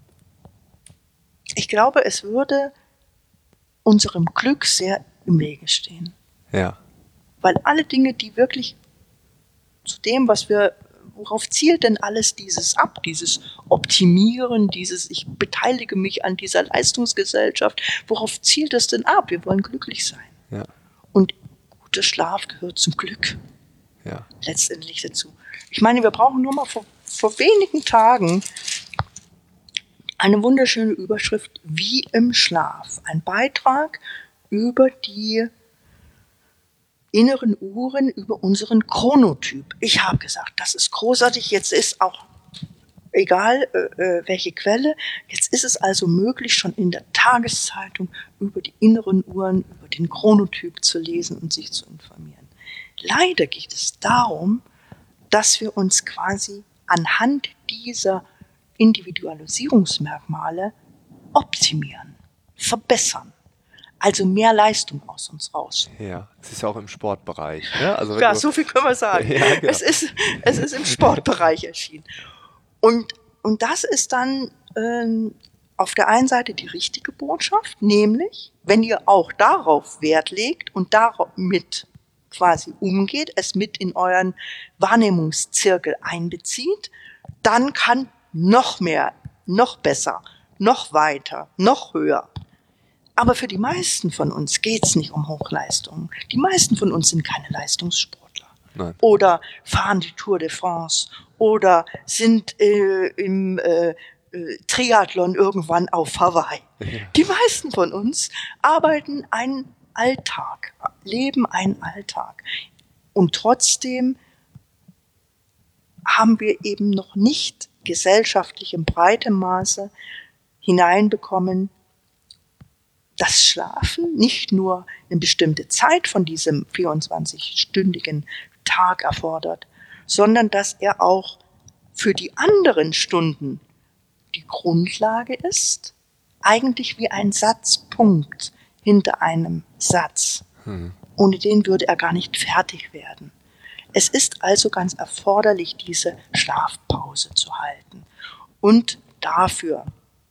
es würde unserem Glück sehr im Wege stehen. Ja. Weil alle Dinge, die wirklich zu dem, worauf zielt denn alles dieses ab, dieses Optimieren, dieses ich beteilige mich an dieser Leistungsgesellschaft, worauf zielt das denn ab? Wir wollen glücklich sein. Ja. Und guter Schlaf gehört zum Glück. Ja. Letztendlich dazu. Ich meine, wir brauchen nur mal vor wenigen Tagen eine wunderschöne Überschrift, wie im Schlaf. Ein Beitrag über die inneren Uhren, über unseren Chronotyp. Ich habe gesagt, das ist großartig. Jetzt ist auch egal, welche Quelle, jetzt ist es also möglich, schon in der Tageszeitung über die inneren Uhren, über den Chronotyp zu lesen und sich zu informieren. Leider geht es darum, dass wir uns quasi anhand dieser Individualisierungsmerkmale optimieren, verbessern. Also mehr Leistung aus uns raus. Ja, es ist ja auch im Sportbereich. Ne? Also ja, so viel können wir sagen. Ja, genau. Es ist im Sportbereich erschienen. Und das ist dann auf der einen Seite die richtige Botschaft, nämlich, wenn ihr auch darauf Wert legt und damit quasi umgeht, es mit in euren Wahrnehmungszirkel einbezieht, dann kann noch mehr, noch besser, noch weiter, noch höher. Aber für die meisten von uns geht's nicht um Hochleistungen. Die meisten von uns sind keine Leistungssportler. Nein. Oder fahren die Tour de France oder sind im Triathlon irgendwann auf Hawaii. Ja. Die meisten von uns arbeiten einen Alltag, leben einen Alltag. Und trotzdem haben wir eben noch nicht gesellschaftlich in breitem Maße hineinbekommen, dass Schlafen nicht nur eine bestimmte Zeit von diesem 24-stündigen Tag erfordert, sondern dass er auch für die anderen Stunden die Grundlage ist, eigentlich wie ein Satzpunkt hinter einem Satz. Ohne den würde er gar nicht fertig werden. Es ist also ganz erforderlich, diese Schlafpause zu halten und dafür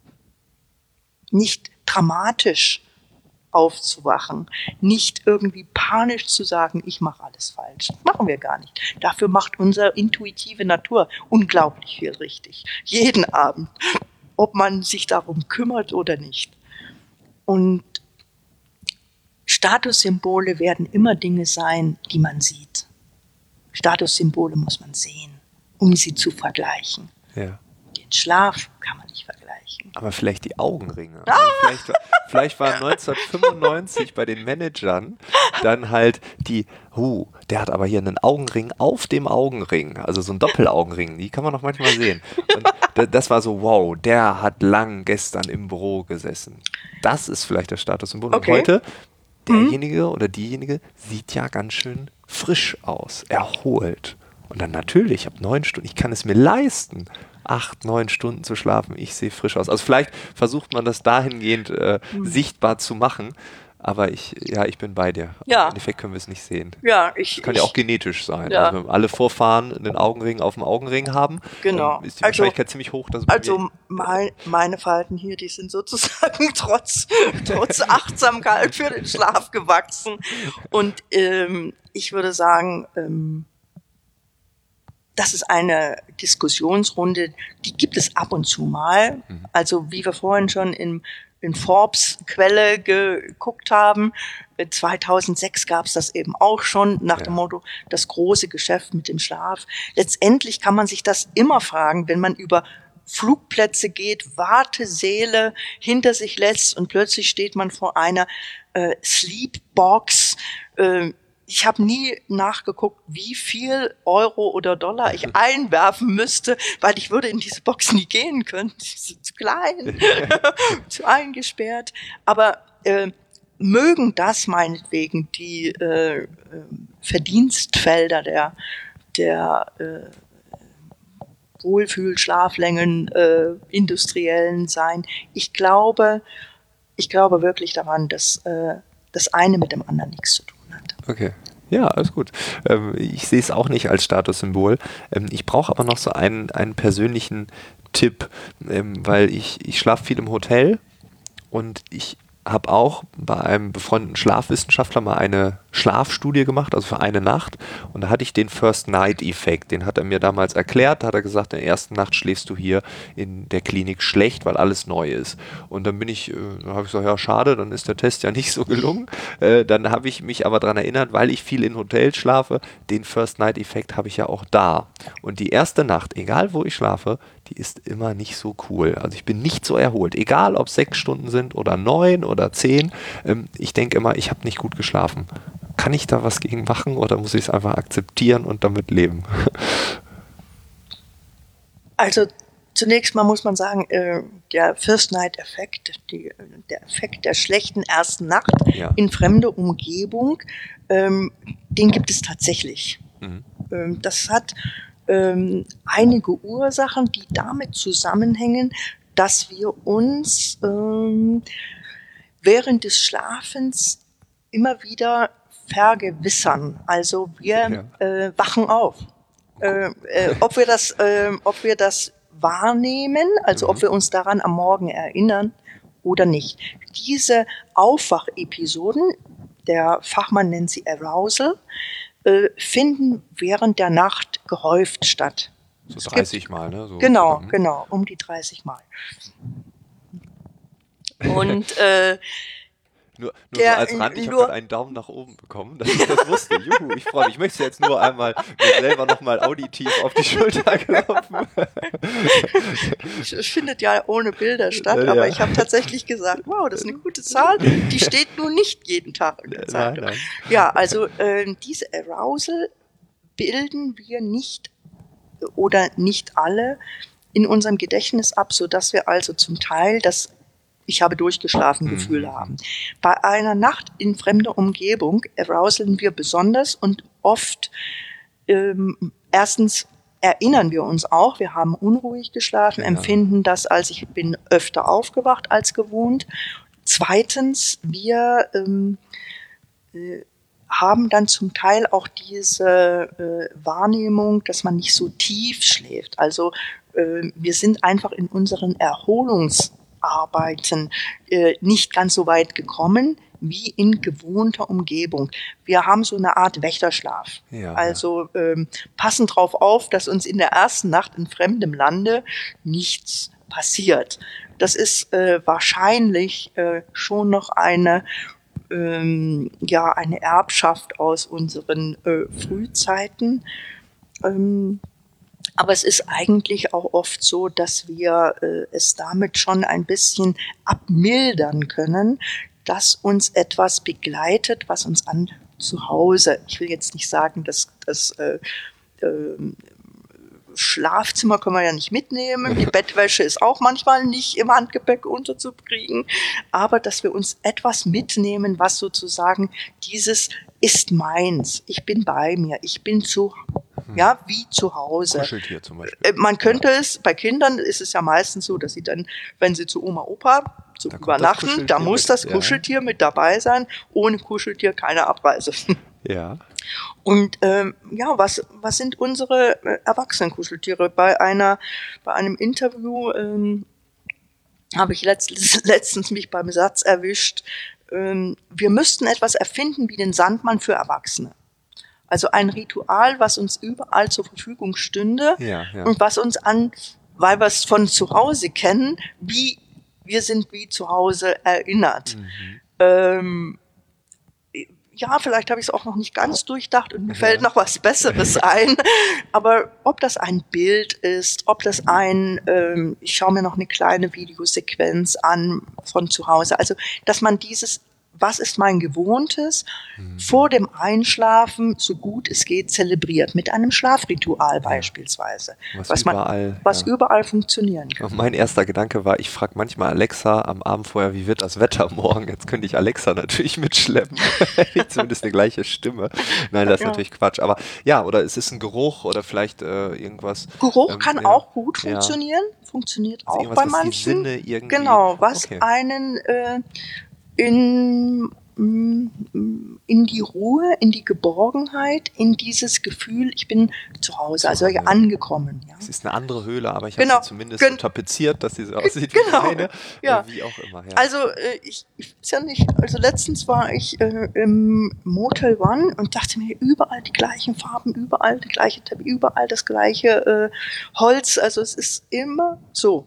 nicht dramatisch aufzuwachen, nicht irgendwie panisch zu sagen, ich mache alles falsch. Das machen wir gar nicht. Dafür macht unsere intuitive Natur unglaublich viel richtig. Jeden Abend, ob man sich darum kümmert oder nicht. Und Statussymbole werden immer Dinge sein, die man sieht. Statussymbole muss man sehen, um sie zu vergleichen. Ja. Den Schlaf kann man nicht vergleichen. Aber vielleicht die Augenringe. Also vielleicht war 1995 bei den Managern dann halt der hat aber hier einen Augenring auf dem Augenring, also so ein Doppelaugenring, die kann man noch manchmal sehen. Und das war so, wow, der hat lang gestern im Büro gesessen. Das ist vielleicht das Statussymbol. Okay. Und heute, derjenige oder diejenige sieht ja ganz schön frisch aus, erholt. Und dann natürlich, ich habe 9 Stunden, ich kann es mir leisten, 8, 9 Stunden zu schlafen, ich sehe frisch aus. Also vielleicht versucht man das dahingehend sichtbar zu machen, Aber ich bin bei dir. Ja. Im Endeffekt können wir es nicht sehen. Ja, das kann ja auch genetisch sein. Ja. Also wenn alle Vorfahren einen Augenring auf dem Augenring haben, genau. ist die Wahrscheinlichkeit ziemlich hoch, dass meine Falten hier, die sind sozusagen trotz Achtsamkeit für den Schlaf gewachsen. Und ich würde sagen, das ist eine Diskussionsrunde, die gibt es ab und zu mal. Also wie wir vorhin schon in Forbes-Quelle geguckt haben, 2006 gab es das eben auch schon, nach dem Motto, das große Geschäft mit dem Schlaf. Letztendlich kann man sich das immer fragen, wenn man über Flugplätze geht, Wartesäle hinter sich lässt und plötzlich steht man vor einer Sleepbox. Ich habe nie nachgeguckt, wie viel Euro oder Dollar ich einwerfen müsste, weil ich würde in diese Box nie gehen können. Die sind zu klein, zu eingesperrt. Aber mögen das meinetwegen die Verdienstfelder der Wohlfühl-Schlaflängen Industriellen sein. Ich glaube wirklich daran, dass das eine mit dem anderen nichts zu tun hat. Okay. Ja, alles gut. Ich sehe es auch nicht als Statussymbol. Ich brauche aber noch so einen persönlichen Tipp, weil ich schlafe viel im Hotel und ich habe auch bei einem befreundeten Schlafwissenschaftler mal eine Schlafstudie gemacht, also für eine Nacht. Und da hatte ich den First-Night-Effekt. Den hat er mir damals erklärt. Da hat er gesagt, in der ersten Nacht schläfst du hier in der Klinik schlecht, weil alles neu ist. Und dann habe ich gesagt, ja schade, dann ist der Test ja nicht so gelungen. Dann habe ich mich aber daran erinnert, weil ich viel in Hotels schlafe, den First-Night-Effekt habe ich ja auch da. Und die erste Nacht, egal wo ich schlafe, die ist immer nicht so cool. Also ich bin nicht so erholt. Egal, ob 6 Stunden sind oder 9 oder 10. Ich denke immer, ich habe nicht gut geschlafen. Kann ich da was gegen machen oder muss ich es einfach akzeptieren und damit leben? Also zunächst mal muss man sagen, der First-Night-Effekt, der Effekt der schlechten ersten Nacht in fremde Umgebung, den gibt es tatsächlich. Das hat einige Ursachen, die damit zusammenhängen, dass wir uns während des Schlafens immer wieder vergewissern. Also wir wachen auf. Ob wir das wahrnehmen, also ob wir uns daran am Morgen erinnern oder nicht. Diese Aufwachepisoden, der Fachmann nennt sie Arousal, finden während der Nacht gehäuft statt. So 30 Mal, ne? So genau, um die 30 Mal. Und nur so als Rand, ich habe gerade einen Daumen nach oben bekommen, dass ich das wusste. Juhu, ich freue mich. Ich möchte jetzt nur einmal mir selber nochmal auditiv auf die Schulter klopfen. Es findet ja ohne Bilder statt, aber ich habe tatsächlich gesagt, wow, das ist eine gute Zahl. Die steht nun nicht jeden Tag in der Zeitung. Nein. Ja, also diese Arousal bilden wir nicht oder nicht alle in unserem Gedächtnis ab, sodass wir also zum Teil das Ich habe durchgeschlafen Gefühl haben. Bei einer Nacht in fremder Umgebung arouseln wir besonders und oft erstens erinnern wir uns auch, wir haben unruhig geschlafen, empfinden das als ich bin öfter aufgewacht als gewohnt. Zweitens, wir haben dann zum Teil auch diese Wahrnehmung, dass man nicht so tief schläft. Also wir sind einfach in unseren Erholungsarbeiten nicht ganz so weit gekommen wie in gewohnter Umgebung. Wir haben so eine Art Wächterschlaf. Ja, also passen drauf auf, dass uns in der ersten Nacht in fremdem Lande nichts passiert. Das ist wahrscheinlich schon noch eine Erbschaft aus unseren Frühzeiten. Aber es ist eigentlich auch oft so, dass wir es damit schon ein bisschen abmildern können, dass uns etwas begleitet, was uns an zu Hause, ich will jetzt nicht sagen, dass das Schlafzimmer können wir ja nicht mitnehmen, die Bettwäsche ist auch manchmal nicht im Handgepäck unterzukriegen, aber dass wir uns etwas mitnehmen, was sozusagen dieses ist meins, ich bin bei mir, ich bin wie zu Hause. Kuscheltier zum Beispiel. Man könnte es, bei Kindern ist es ja meistens so, dass sie dann, wenn sie zu Oma, Opa zu übernachten, da muss das Kuscheltier mit dabei sein. Ohne Kuscheltier keine Abreise. Ja. Und was sind unsere Erwachsenenkuscheltiere? Bei einem Interview habe ich letztens mich beim Satz erwischt, wir müssten etwas erfinden wie den Sandmann für Erwachsene. Also ein Ritual, was uns überall zur Verfügung stünde und was uns weil wir es von zu Hause kennen, wir sind wie zu Hause erinnert. Vielleicht habe ich es auch noch nicht ganz durchdacht und mir fällt noch was Besseres ein. Aber ob das ein Bild ist, ob das ich schaue mir noch eine kleine Videosequenz an von zu Hause. Also, dass man was ist mein Gewohntes, vor dem Einschlafen, so gut es geht, zelebriert. Mit einem Schlafritual beispielsweise. Was überall funktionieren kann. Mein erster Gedanke war, ich frage manchmal Alexa am Abend vorher, wie wird das Wetter morgen? Jetzt könnte ich Alexa natürlich mitschleppen. Zumindest eine gleiche Stimme. Nein, das ist natürlich Quatsch. Aber oder es ist ein Geruch oder vielleicht irgendwas. Geruch kann auch gut funktionieren. Funktioniert auch bei manchen. Die Sinne irgendwie, genau, was einen in die Ruhe, in die Geborgenheit, in dieses Gefühl, ich bin zu Hause, also angekommen. Ja. Es ist eine andere Höhle, aber ich habe sie zumindest so tapeziert, dass sie so aussieht wie eine. Wie auch immer. Ja. Also ich weiß ja nicht, letztens war ich im Motel One und dachte mir, überall die gleichen Farben, überall die gleiche Teppich, überall das gleiche Holz, also es ist immer so.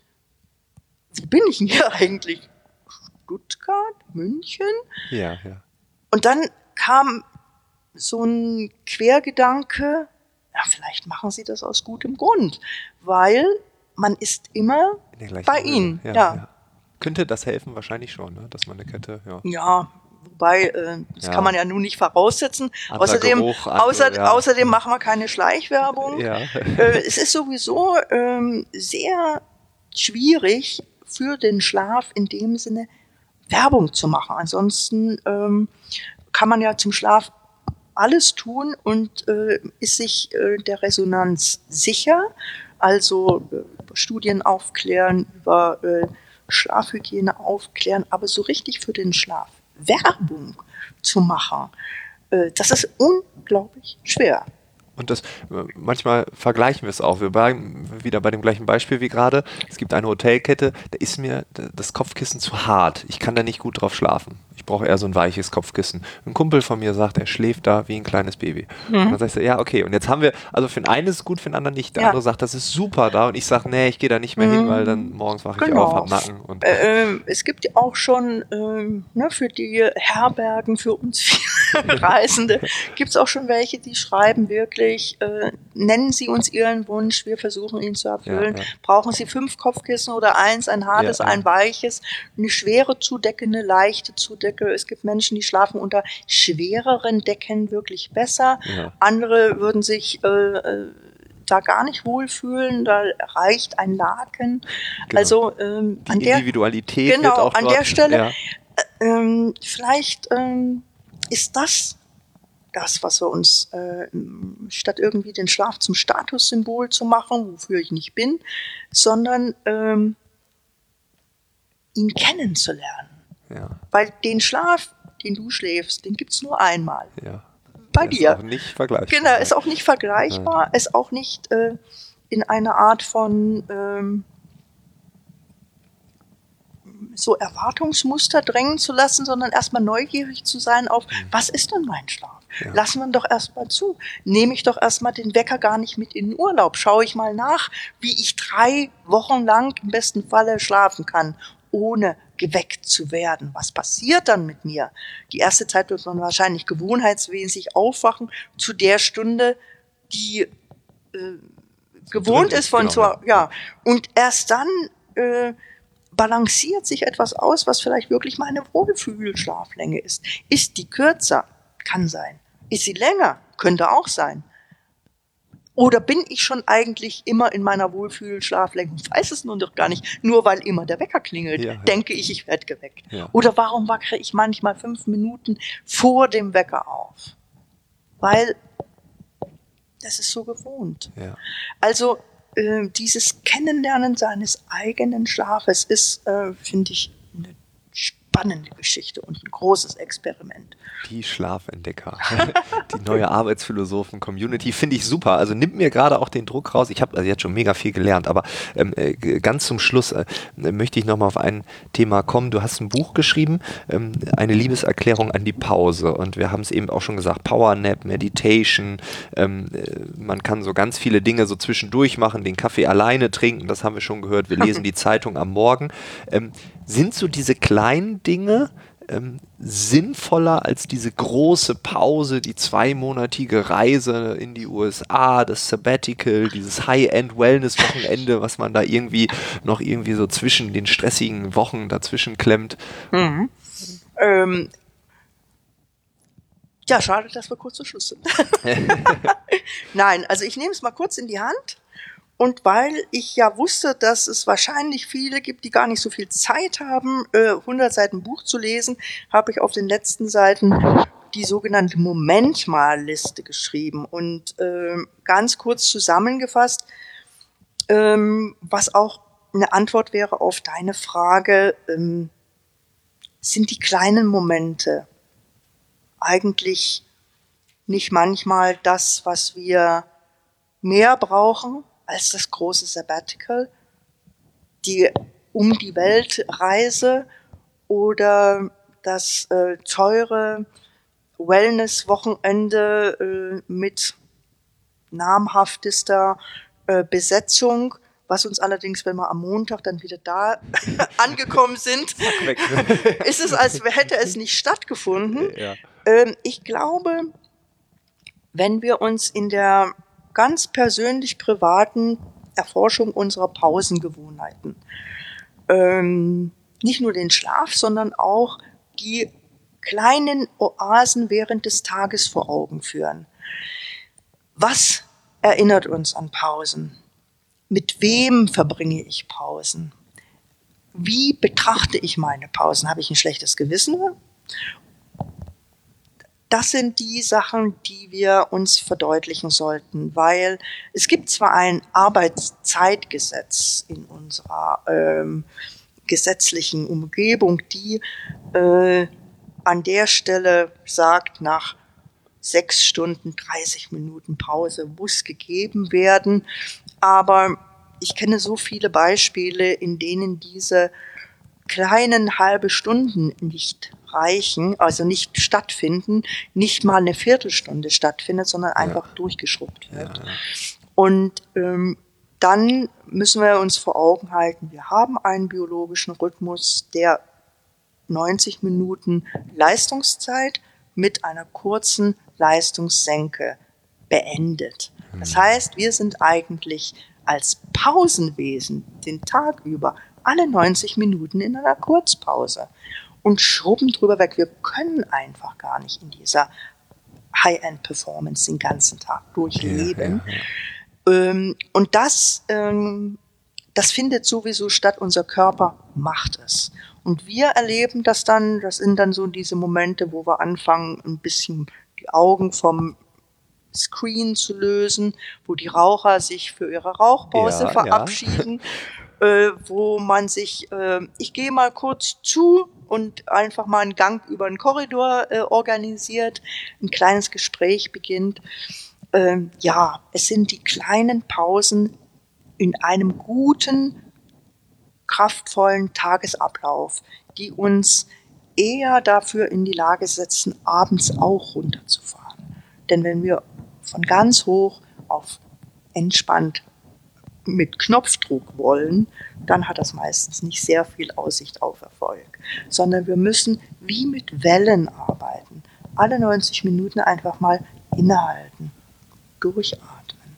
Wo bin ich denn hier eigentlich? Stuttgart, München. Ja. Und dann kam so ein Quergedanke, vielleicht machen sie das aus gutem Grund, weil man ist immer bei ihnen. Ja. Könnte das helfen? Wahrscheinlich schon, ne? Dass man eine Kette, Ja, wobei, das kann man ja nun nicht voraussetzen. Außerdem machen wir keine Schleichwerbung. Ja. Es ist sowieso sehr schwierig für den Schlaf in dem Sinne, Werbung zu machen. Ansonsten kann man ja zum Schlaf alles tun und ist sich der Resonanz sicher. Also Studien aufklären, über Schlafhygiene aufklären, aber so richtig für den Schlaf Werbung zu machen, das ist unglaublich schwer. Und manchmal vergleichen wir es auch. Wir bleiben wieder bei dem gleichen Beispiel wie gerade. Es gibt eine Hotelkette, da ist mir das Kopfkissen zu hart. Ich kann da nicht gut drauf schlafen. Ich brauche eher so ein weiches Kopfkissen. Ein Kumpel von mir sagt, er schläft da wie ein kleines Baby. Und dann sagst du, ja, okay. Und jetzt haben wir, also für den einen ist es gut, für den anderen nicht. Der andere sagt, das ist super da. Und ich sage, nee, ich gehe da nicht mehr hin, weil dann morgens wache ich auf, hab Nacken. Und es gibt ja auch schon für die Herbergen, für uns Reisende, gibt es auch schon welche, die schreiben wirklich, nennen Sie uns Ihren Wunsch, wir versuchen ihn zu erfüllen. Ja. Brauchen Sie 5 Kopfkissen oder 1, ein hartes, ein weiches, eine schwere Zudecke, eine leichte Zudecke. Es gibt Menschen, die schlafen unter schwereren Decken wirklich besser. Ja. Andere würden sich da gar nicht wohlfühlen, da reicht ein Laken. Genau. Also die Individualität wird auch an der Stelle vielleicht ist das, was wir uns, statt irgendwie den Schlaf zum Statussymbol zu machen, wofür ich nicht bin, sondern ihn kennenzulernen. Ja. Weil den Schlaf, den du schläfst, den gibt's nur einmal. Ja. Bei dir. Ist auch nicht vergleichbar. Genau, ist auch nicht vergleichbar, ist auch nicht in eine Art von so Erwartungsmuster drängen zu lassen, sondern erstmal neugierig zu sein auf, was ist denn mein Schlaf? Ja. Lassen wir doch erstmal zu. Nehme ich doch erstmal den Wecker gar nicht mit in den Urlaub. Schaue ich mal nach, wie ich 3 Wochen lang im besten Falle schlafen kann, ohne geweckt zu werden. Was passiert dann mit mir? Die erste Zeit wird man wahrscheinlich gewohnheitsmäßig aufwachen zu der Stunde, die gewohnt ist von und erst dann balanciert sich etwas aus, was vielleicht wirklich meine Wohlfühlschlaflänge ist. Ist die kürzer? Kann sein. Ist sie länger? Könnte auch sein. Oder bin ich schon eigentlich immer in meiner Wohlfühlschlaflänge? Ich weiß es nun doch gar nicht. Nur weil immer der Wecker klingelt, denke ich werde geweckt. Ja. Oder warum wache ich manchmal 5 Minuten vor dem Wecker auf? Weil das ist so gewohnt. Ja. Also dieses Kennenlernen seines eigenen Schlafes ist, finde ich, spannende Geschichte und ein großes Experiment. Die Schlafentdecker, die neue Arbeitsphilosophen-Community, finde ich super. Also nimmt mir gerade auch den Druck raus. Ich habe also jetzt schon mega viel gelernt, aber ganz zum Schluss möchte ich nochmal auf ein Thema kommen. Du hast ein Buch geschrieben, eine Liebeserklärung an die Pause. Und wir haben es eben auch schon gesagt, Powernap, Meditation, man kann so ganz viele Dinge so zwischendurch machen, den Kaffee alleine trinken, das haben wir schon gehört, wir lesen die Zeitung am Morgen. Sind so diese kleinen Dinge sinnvoller als diese große Pause, die 2-monatige Reise in die USA, das Sabbatical, dieses High-End-Wellness-Wochenende, was man da irgendwie noch irgendwie so zwischen den stressigen Wochen dazwischen klemmt? Mhm. Ja, schade, dass wir kurz zu Schluss sind. Nein, also ich nehme es mal kurz in die Hand. Und weil ich ja wusste, dass es wahrscheinlich viele gibt, die gar nicht so viel Zeit haben, 100 Seiten Buch zu lesen, habe ich auf den letzten Seiten die sogenannte Moment-Mal-Liste geschrieben. Und ganz kurz zusammengefasst, was auch eine Antwort wäre auf deine Frage, sind die kleinen Momente eigentlich nicht manchmal das, was wir mehr brauchen als das große Sabbatical, die um die Welt Reise oder das teure Wellness-Wochenende mit namhaftester Besetzung, was uns allerdings, wenn wir am Montag dann wieder da angekommen sind, ist es, als hätte es nicht stattgefunden. Ja. Ich glaube, wenn wir uns in der ganz persönlich privaten Erforschung unserer Pausengewohnheiten nicht nur den Schlaf, sondern auch die kleinen Oasen während des Tages vor Augen führen. Was erinnert uns an Pausen? Mit wem verbringe ich Pausen? Wie betrachte ich meine Pausen? Habe ich ein schlechtes Gewissen? Das sind die Sachen, die wir uns verdeutlichen sollten, weil es gibt zwar ein Arbeitszeitgesetz in unserer gesetzlichen Umgebung, die an der Stelle sagt, nach 6 Stunden 30 Minuten Pause muss gegeben werden, aber ich kenne so viele Beispiele, in denen diese kleinen halbe Stunden nicht reichen, also nicht stattfinden, nicht mal eine Viertelstunde stattfindet, sondern einfach durchgeschrubbt wird. Ja. Und dann müssen wir uns vor Augen halten, wir haben einen biologischen Rhythmus, der 90 Minuten Leistungszeit mit einer kurzen Leistungssenke beendet. Das heißt, wir sind eigentlich als Pausenwesen den Tag über alle 90 Minuten in einer Kurzpause und schrubben drüber weg. Wir können einfach gar nicht in dieser High-End-Performance den ganzen Tag durchleben. Und das findet sowieso statt. Unser Körper macht es. Und wir erleben das dann, das sind dann so diese Momente, wo wir anfangen, ein bisschen die Augen vom Screen zu lösen, wo die Raucher sich für ihre Rauchpause verabschieden, wo man sich, ich gehe mal kurz zu und einfach mal einen Gang über einen Korridor organisiert, ein kleines Gespräch beginnt. Es sind die kleinen Pausen in einem guten, kraftvollen Tagesablauf, die uns eher dafür in die Lage setzen, abends auch runterzufahren. Denn wenn wir von ganz hoch auf entspannt mit Knopfdruck wollen, dann hat das meistens nicht sehr viel Aussicht auf Erfolg. Sondern wir müssen wie mit Wellen arbeiten. Alle 90 Minuten einfach mal innehalten, durchatmen,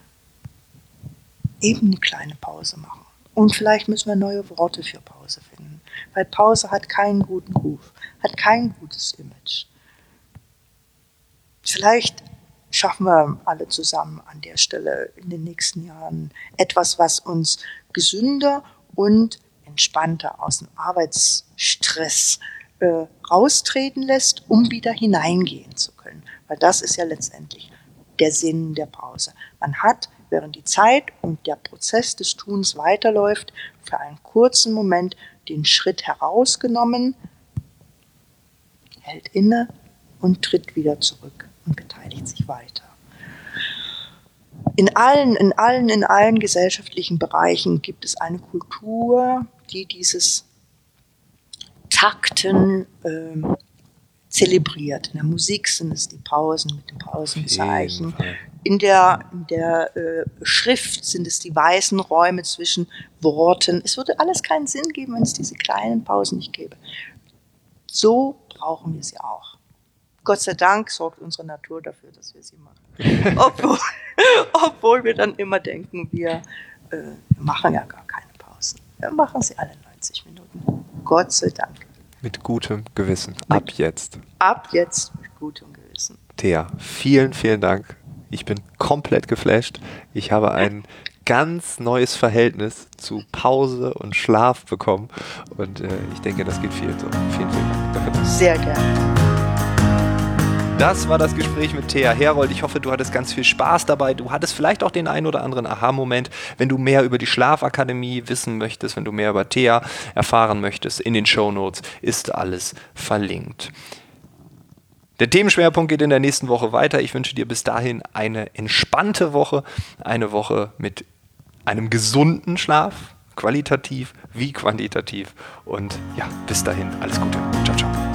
eben eine kleine Pause machen. Und vielleicht müssen wir neue Worte für Pause finden. Weil Pause hat keinen guten Ruf, hat kein gutes Image. Vielleicht schaffen wir alle zusammen an der Stelle in den nächsten Jahren etwas, was uns gesünder und entspannter aus dem Arbeitsstress raustreten lässt, um wieder hineingehen zu können. Weil das ist ja letztendlich der Sinn der Pause. Man hat, während die Zeit und der Prozess des Tuns weiterläuft, für einen kurzen Moment den Schritt herausgenommen, hält inne und tritt wieder zurück und beteiligt sich weiter. In allen gesellschaftlichen Bereichen gibt es eine Kultur, die dieses Takten zelebriert. In der Musik sind es die Pausen mit dem Pausenzeichen. In der Schrift sind es die weißen Räume zwischen Worten. Es würde alles keinen Sinn geben, wenn es diese kleinen Pausen nicht gäbe. So brauchen wir sie auch. Gott sei Dank sorgt unsere Natur dafür, dass wir sie machen. Obwohl wir dann immer denken, wir machen ja gar keine Pausen. Wir machen sie alle 90 Minuten. Gott sei Dank. Mit gutem Gewissen. Ab jetzt. Ab jetzt mit gutem Gewissen. Thea, vielen, vielen Dank. Ich bin komplett geflasht. Ich habe ein ganz neues Verhältnis zu Pause und Schlaf bekommen. Und ich denke, das geht vielen so. Vielen, vielen Dank dafür. Sehr gerne. Das war das Gespräch mit Thea Herold. Ich hoffe, du hattest ganz viel Spaß dabei. Du hattest vielleicht auch den einen oder anderen Aha-Moment. Wenn du mehr über die Schlafakademie wissen möchtest, wenn du mehr über Thea erfahren möchtest, in den Shownotes ist alles verlinkt. Der Themenschwerpunkt geht in der nächsten Woche weiter. Ich wünsche dir bis dahin eine entspannte Woche, eine Woche mit einem gesunden Schlaf, qualitativ wie quantitativ. Und ja, bis dahin, alles Gute. Ciao, ciao.